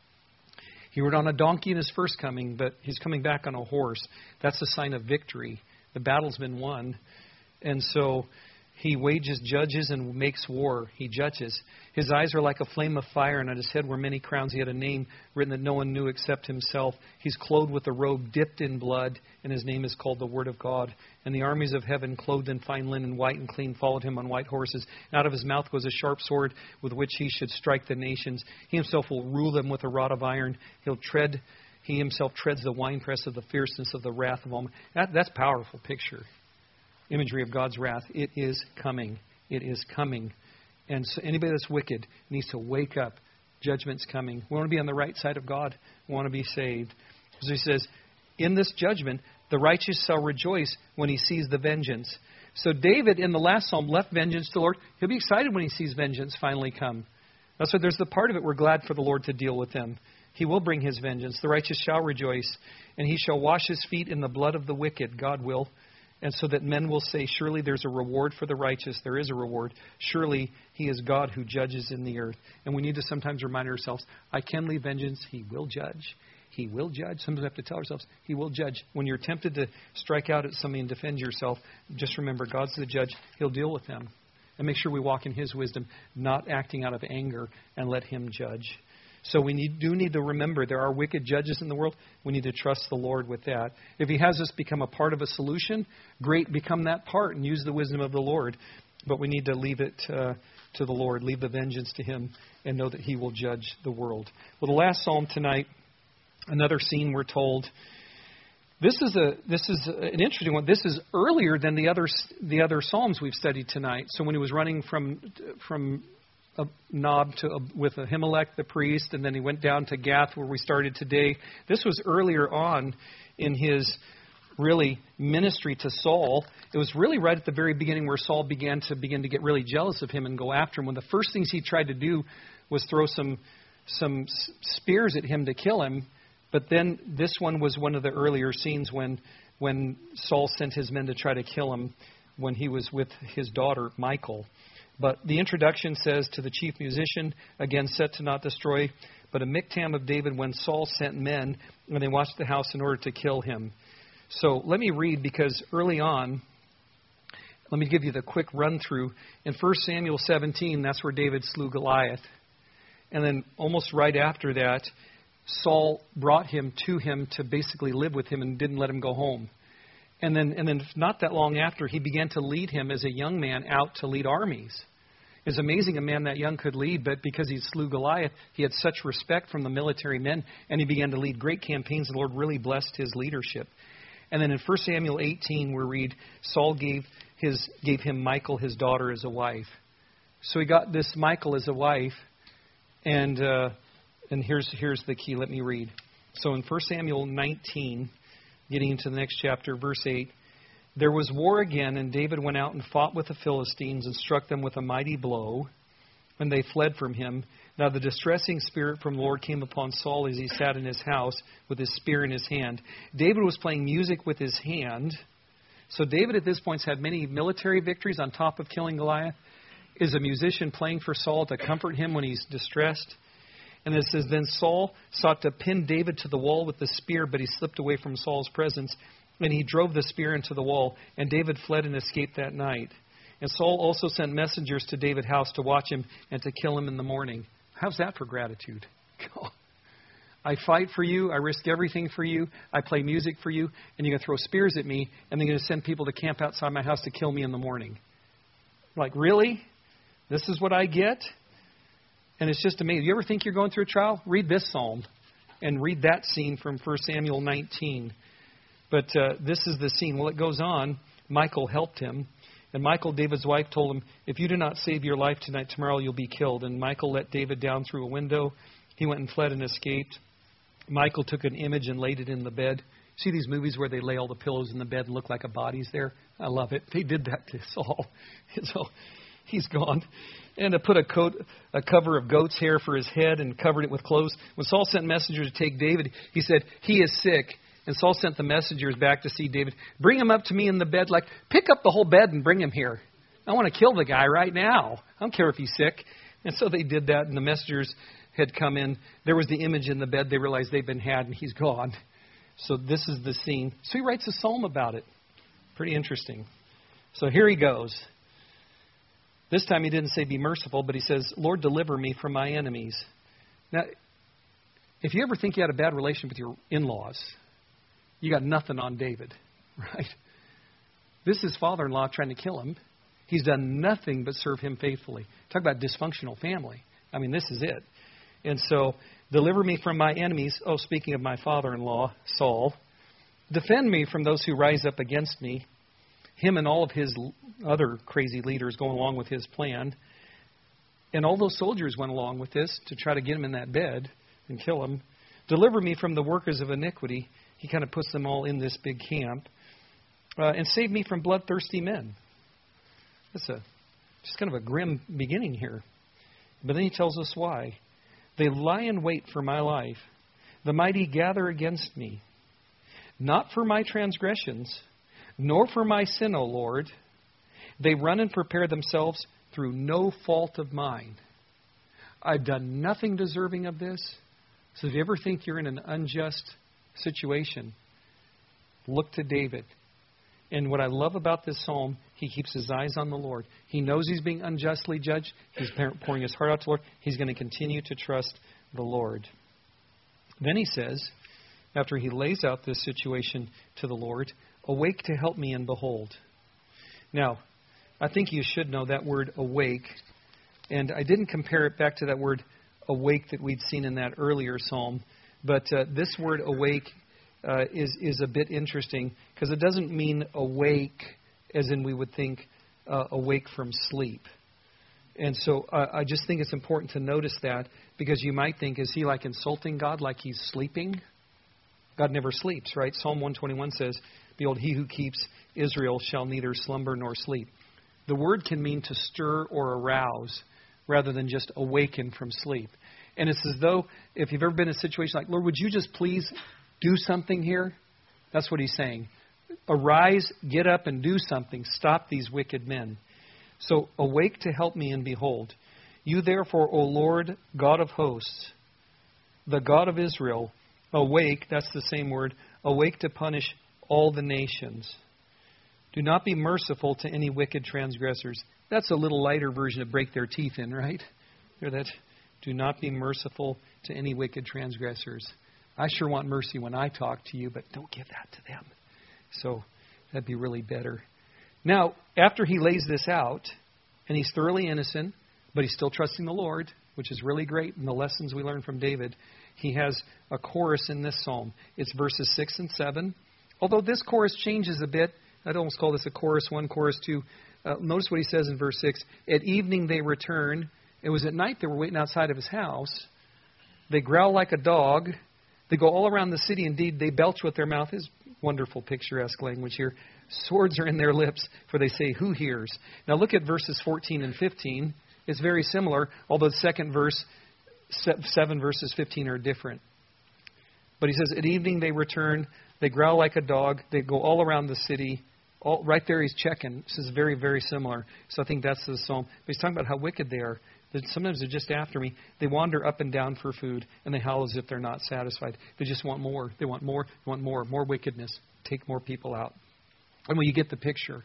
He rode on a donkey in his first coming, but he's coming back on a horse. That's a sign of victory. The battle's been won. And so he wages judges and makes war. He judges. His eyes are like a flame of fire, and on his head were many crowns. He had a name written that no one knew except himself. He's clothed with a robe dipped in blood, and his name is called the Word of God. And the armies of heaven, clothed in fine linen, white and clean, followed him on white horses. And out of his mouth was a sharp sword with which he should strike the nations. He himself will rule them with a rod of iron. He'll tread. He himself treads the winepress of the fierceness of the wrath of Almighty. That, that's a powerful picture. Imagery of God's wrath. It is coming. It is coming. And so anybody that's wicked needs to wake up. Judgment's coming. We want to be on the right side of God. We want to be saved. So he says, in this judgment, the righteous shall rejoice when he sees the vengeance. So David, in the last psalm, left vengeance to the Lord. He'll be excited when he sees vengeance finally come. That's why there's the part of it we're glad for the Lord to deal with them. He will bring his vengeance. The righteous shall rejoice, and he shall wash his feet in the blood of the wicked. God will. And so that men will say, surely there's a reward for the righteous. There is a reward. Surely he is God who judges in the earth. And we need to sometimes remind ourselves, I can leave vengeance. He will judge. He will judge. Sometimes we have to tell ourselves, he will judge. When you're tempted to strike out at somebody and defend yourself, just remember, God's the judge. He'll deal with them. And make sure we walk in his wisdom, not acting out of anger, and let him judge. So we need, do need to remember there are wicked judges in the world. We need to trust the Lord with that. If he has us become a part of a solution, great, become that part and use the wisdom of the Lord. But we need to leave it uh, to the Lord, leave the vengeance to him, and know that he will judge the world. Well, the last psalm tonight, another scene we're told. This is a this is an interesting one. This is earlier than the other the other psalms we've studied tonight. So when he was running from from a Nob to a, with Ahimelech the priest, and then he went down to Gath where we started today. This was earlier on in his really ministry to Saul. It was really right at the very beginning where Saul began to begin to get really jealous of him and go after him. One of the first things he tried to do was throw some some spears at him to kill him. But then this one was one of the earlier scenes when when Saul sent his men to try to kill him when he was with his daughter Michal. But the introduction says, to the chief musician, again set to not destroy, but a miktam of David when Saul sent men, and they watched the house in order to kill him. So let me read, because early on, let me give you the quick run through. In First Samuel seventeen, that's where David slew Goliath. And then almost right after that, Saul brought him to him to basically live with him and didn't let him go home. And then, and then not that long after, he began to lead him as a young man out to lead armies. It's amazing a man that young could lead, but because he slew Goliath, he had such respect from the military men, and he began to lead great campaigns. The Lord really blessed his leadership. And then in First Samuel eighteen, we read, Saul gave his gave him Michal, his daughter, as a wife. So he got this Michal as a wife, and uh, and here's here's the key. Let me read. So in First Samuel nineteen, getting into the next chapter, verse eight, there was war again, and David went out and fought with the Philistines and struck them with a mighty blow, and they fled from him. Now the distressing spirit from the Lord came upon Saul as he sat in his house with his spear in his hand. David was playing music with his hand. So David at this point has had many military victories on top of killing Goliath. Is a musician playing for Saul to comfort him when he's distressed. And it says, then Saul sought to pin David to the wall with the spear, but he slipped away from Saul's presence. And he drove the spear into the wall, and David fled and escaped that night. And Saul also sent messengers to David's house to watch him and to kill him in the morning. How's that for gratitude? I fight for you. I risk everything for you. I play music for you. And you're going to throw spears at me, and then you're going to send people to camp outside my house to kill me in the morning. Like, really? This is what I get? And it's just amazing. You ever think you're going through a trial? Read this psalm and read that scene from First Samuel nineteen. But uh, this is the scene. Well, it goes on. Michal helped him. And Michal, David's wife, told him, if you do not save your life tonight, tomorrow you'll be killed. And Michal let David down through a window. He went and fled and escaped. Michal took an image and laid it in the bed. See these movies where they lay all the pillows in the bed and look like a body's there? I love it. They did that to Saul. So he's gone. And to put a coat, a cover of goat's hair for his head and covered it with clothes. When Saul sent messengers to take David, he said, he is sick. And Saul sent the messengers back to see David. Bring him up to me in the bed. Like, pick up the whole bed and bring him here. I want to kill the guy right now. I don't care if he's sick. And so they did that, and the messengers had come in. There was the image in the bed. They realized they'd been had, and he's gone. So this is the scene. So he writes a psalm about it. Pretty interesting. So here he goes. This time he didn't say be merciful, but he says, Lord, deliver me from my enemies. Now, if you ever think you had a bad relation with your in-laws, you got nothing on David, right? This is father-in-law trying to kill him. He's done nothing but serve him faithfully. Talk about dysfunctional family. I mean, this is it. And so, deliver me from my enemies. Oh, speaking of my father-in-law, Saul. Defend me from those who rise up against me. Him and all of his other crazy leaders going along with his plan. And all those soldiers went along with this to try to get him in that bed and kill him. Deliver me from the workers of iniquity. He kind of puts them all in this big camp. Uh, and save me from bloodthirsty men. That's a just kind of a grim beginning here. But then he tells us why. They lie in wait for my life. The mighty gather against me. Not for my transgressions, nor for my sin, O Lord. They run and prepare themselves through no fault of mine. I've done nothing deserving of this. So if you ever think you're in an unjust situation, look to David. And what I love about this psalm, he keeps his eyes on the Lord. He knows he's being unjustly judged. He's pouring his heart out to the Lord. He's going to continue to trust the Lord. Then he says, after he lays out this situation to the Lord, awake to help me and behold. Now, I think you should know that word awake. And I didn't compare it back to that word awake that we'd seen in that earlier psalm. But uh, this word awake uh, is, is a bit interesting because it doesn't mean awake as in we would think uh, awake from sleep. And so uh, I just think it's important to notice that because you might think, is he like insulting God like he's sleeping? God never sleeps, right? Psalm one twenty-one says, behold, he who keeps Israel shall neither slumber nor sleep. The word can mean to stir or arouse rather than just awaken from sleep. And it's as though, if you've ever been in a situation like, Lord, would you just please do something here? That's what he's saying. Arise, get up, and do something. Stop these wicked men. So awake to help me, and behold, you therefore, O Lord, God of hosts, the God of Israel, awake, that's the same word, awake to punish all the nations. Do not be merciful to any wicked transgressors. That's a little lighter version of break their teeth in, right? Hear that? Do not be merciful to any wicked transgressors. I sure want mercy when I talk to you, but don't give that to them. So that'd be really better. Now, after he lays this out, and he's thoroughly innocent, but he's still trusting the Lord, which is really great in the lessons we learn from David, he has a chorus in this psalm. It's verses six and seven. Although this chorus changes a bit, I'd almost call this a chorus one, chorus two. Uh, notice what he says in verse six. At evening they return. It was at night they were waiting outside of his house. They growl like a dog. They go all around the city. Indeed, they belch with their mouth. Is wonderful picturesque language here. Swords are in their lips, for they say, who hears? Now look at verses fourteen and fifteen. It's very similar, although the second verse, seven verses fifteen are different. But he says, at evening they return. They growl like a dog. They go all around the city. All, right there he's checking. This is very, very similar. So I think that's the psalm. But he's talking about how wicked they are. That sometimes they're just after me. They wander up and down for food, and they howl as if they're not satisfied. They just want more. They want more. They want more. More wickedness. Take more people out. And when you get the picture.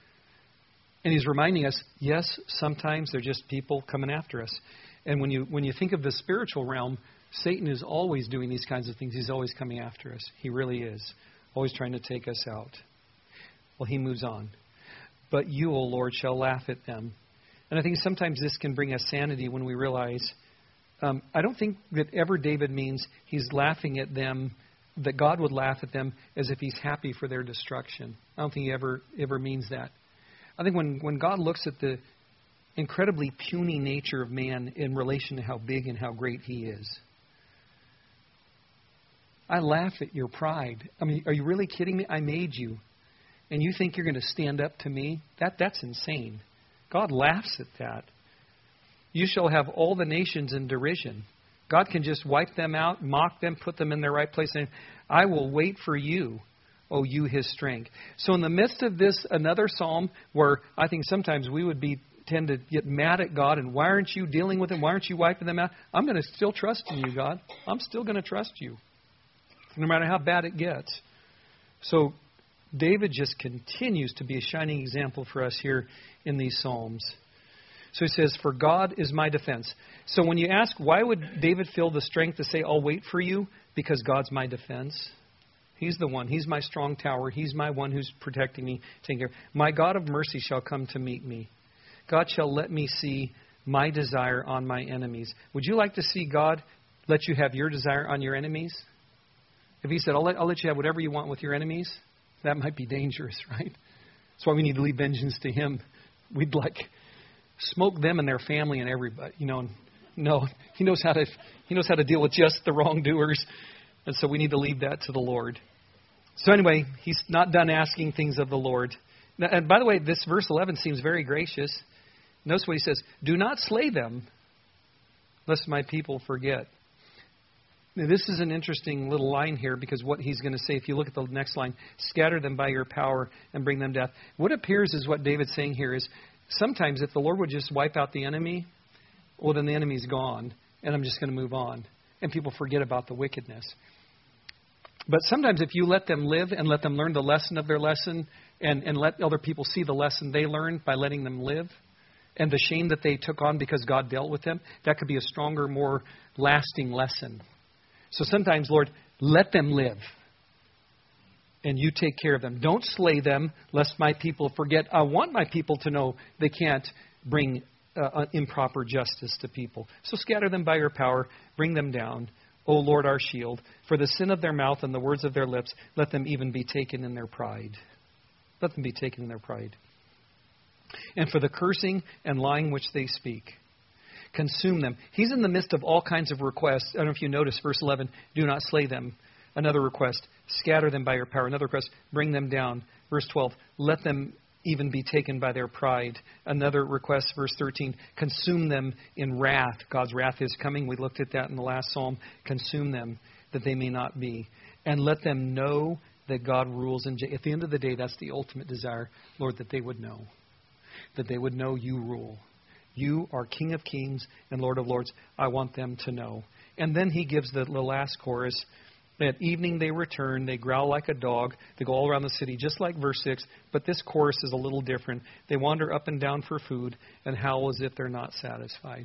And he's reminding us, yes, sometimes they're just people coming after us. And when you when you think of the spiritual realm, Satan is always doing these kinds of things. He's always coming after us. He really is. Always trying to take us out. Well, he moves on. But you, O Lord, shall laugh at them. And I think sometimes this can bring us sanity when we realize, um, I don't think that ever David means he's laughing at them, that God would laugh at them as if he's happy for their destruction. I don't think he ever ever means that. I think when, when God looks at the incredibly puny nature of man in relation to how big and how great he is, I laugh at your pride. I mean, are you really kidding me? I made you. And you think you're going to stand up to me? That That's insane. God laughs at that. You shall have all the nations in derision. God can just wipe them out, mock them, put them in their right place, and I will wait for you, O you his strength. So in the midst of this, another psalm where I think sometimes we would be tend to get mad at God and why aren't you dealing with them? Why aren't you wiping them out? I'm going to still trust in you, God. I'm still going to trust you, no matter how bad it gets. So David just continues to be a shining example for us here in these Psalms. So he says, for God is my defense. So when you ask, why would David feel the strength to say, I'll wait for you? Because God's my defense. He's the one. He's my strong tower. He's my one who's protecting me, taking care. My God of mercy shall come to meet me. God shall let me see my desire on my enemies. Would you like to see God let you have your desire on your enemies? If he said, I'll let, I'll let you have whatever you want with your enemies, that might be dangerous, right? That's why we need to leave vengeance to him. We'd like smoke them and their family and everybody. You know, no, he knows how to he knows how to deal with just the wrongdoers, and so we need to leave that to the Lord. So anyway, he's not done asking things of the Lord. Now, and by the way, this verse eleven seems very gracious. Notice what he says: "Do not slay them, lest my people forget." Now, this is an interesting little line here because what he's going to say, if you look at the next line, scatter them by your power and bring them death. What appears is what David's saying here is sometimes if the Lord would just wipe out the enemy, well, then the enemy's gone and I'm just going to move on. And people forget about the wickedness. But sometimes if you let them live and let them learn the lesson of their lesson and, and let other people see the lesson they learned by letting them live and the shame that they took on because God dealt with them, that could be a stronger, more lasting lesson. So sometimes, Lord, let them live, and you take care of them. Don't slay them, lest my people forget. I want my people to know they can't bring uh, improper justice to people. So scatter them by your power, bring them down, O Lord, our shield. For the sin of their mouth and the words of their lips, let them even be taken in their pride. Let them be taken in their pride. And for the cursing and lying which they speak, consume them. He's in the midst of all kinds of requests. I don't know if you notice verse eleven, do not slay them. Another request, scatter them by your power. Another request, bring them down. Verse twelve, let them even be taken by their pride. Another request, verse thirteen, consume them in wrath. God's wrath is coming. We looked at that in the last psalm. Consume them that they may not be. And let them know that God rules. And at the end of the day, that's the ultimate desire, Lord, that they would know. that they would know you rule. You are King of Kings and Lord of Lords. I want them to know. And then he gives the, the last chorus. At evening they return. They growl like a dog. They go all around the city, just like verse six. But this chorus is a little different. They wander up and down for food and howl as if they're not satisfied.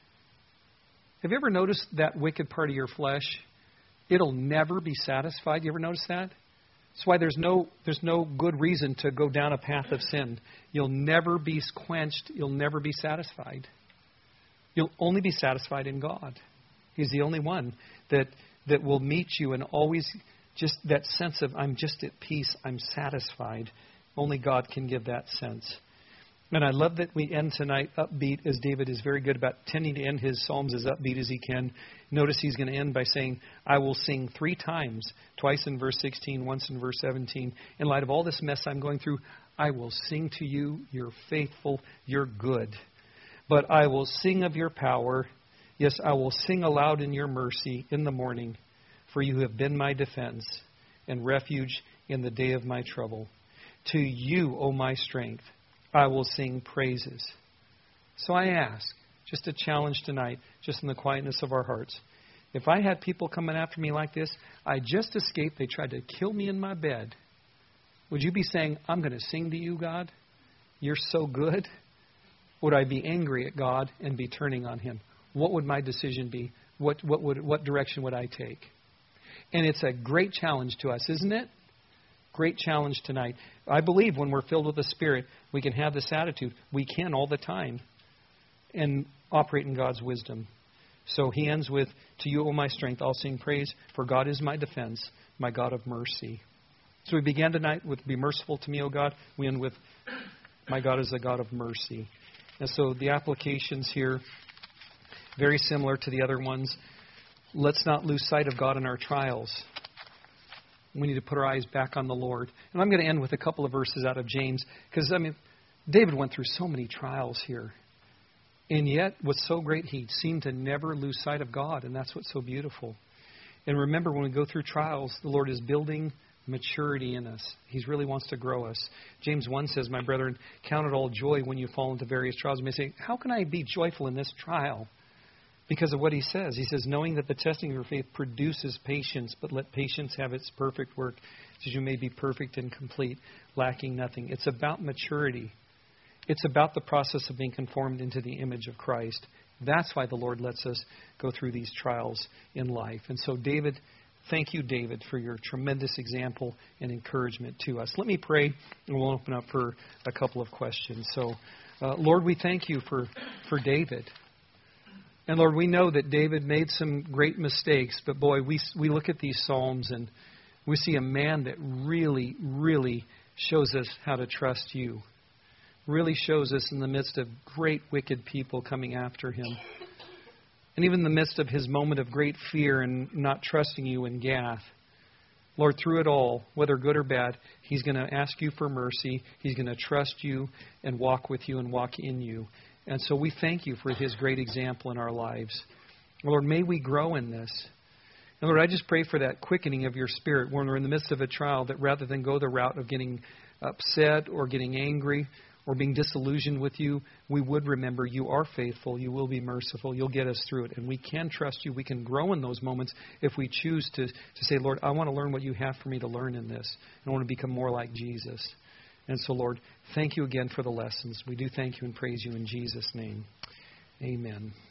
Have you ever noticed that wicked part of your flesh? It'll never be satisfied. You ever notice that? That's why there's no there's no good reason to go down a path of sin. You'll never be quenched. You'll never be satisfied. You'll only be satisfied in God. He's the only one that that will meet you and always just that sense of I'm just at peace. I'm satisfied. Only God can give that sense. And I love that we end tonight upbeat, as David is very good about tending to end his psalms as upbeat as he can. Notice he's going to end by saying, I will sing three times, twice in verse sixteen, once in verse seventeen. In light of all this mess I'm going through, I will sing to you, you're faithful, you're good. But I will sing of your power. Yes, I will sing aloud in your mercy in the morning, for you have been my defense and refuge in the day of my trouble. To you, O my strength, I will sing praises. So I ask, just a challenge tonight, just in the quietness of our hearts. If I had people coming after me like this, I just escaped, they tried to kill me in my bed. Would you be saying, I'm going to sing to you, God? You're so good? Would I be angry at God and be turning on Him? What would my decision be? What, what, would, what direction would I take? And it's a great challenge to us, isn't it? Great challenge tonight. I believe when we're filled with the Spirit, we can have this attitude. We can all the time and operate in God's wisdom. So he ends with, to you, O my strength, I'll sing praise, for God is my defense, my God of mercy. So we began tonight with, be merciful to me, O God. We end with, my God is a God of mercy. And so the applications here, very similar to the other ones. Let's not lose sight of God in our trials. We need to put our eyes back on the Lord. And I'm going to end with a couple of verses out of James. Because, I mean, David went through so many trials here. And yet, what's so great, he seemed to never lose sight of God. And that's what's so beautiful. And remember, when we go through trials, the Lord is building maturity in us. He really wants to grow us. James one says, my brethren, count it all joy when you fall into various trials. You may say, how can I be joyful in this trial? Because of what he says. He says, knowing that the testing of your faith produces patience, but let patience have its perfect work, so you may be perfect and complete, lacking nothing. It's about maturity. It's about the process of being conformed into the image of Christ. That's why the Lord lets us go through these trials in life. And so, David, thank you, David, for your tremendous example and encouragement to us. Let me pray, and we'll open up for a couple of questions. So, uh, Lord, we thank you for, for David. And Lord, we know that David made some great mistakes, but boy, we we look at these Psalms and we see a man that really, really shows us how to trust you. Really shows us in the midst of great wicked people coming after him. And even in the midst of his moment of great fear and not trusting you in Gath. Lord, through it all, whether good or bad, he's going to ask you for mercy. He's going to trust you and walk with you and walk in you. And so we thank you for his great example in our lives. Lord, may we grow in this. And Lord, I just pray for that quickening of your Spirit when we're in the midst of a trial, that rather than go the route of getting upset or getting angry or being disillusioned with you, we would remember you are faithful, you will be merciful, you'll get us through it. And we can trust you. We can grow in those moments if we choose to, to say, Lord, I want to learn what you have for me to learn in this. I want to become more like Jesus. And so, Lord, thank you again for the lessons. We do thank you and praise you in Jesus' name. Amen.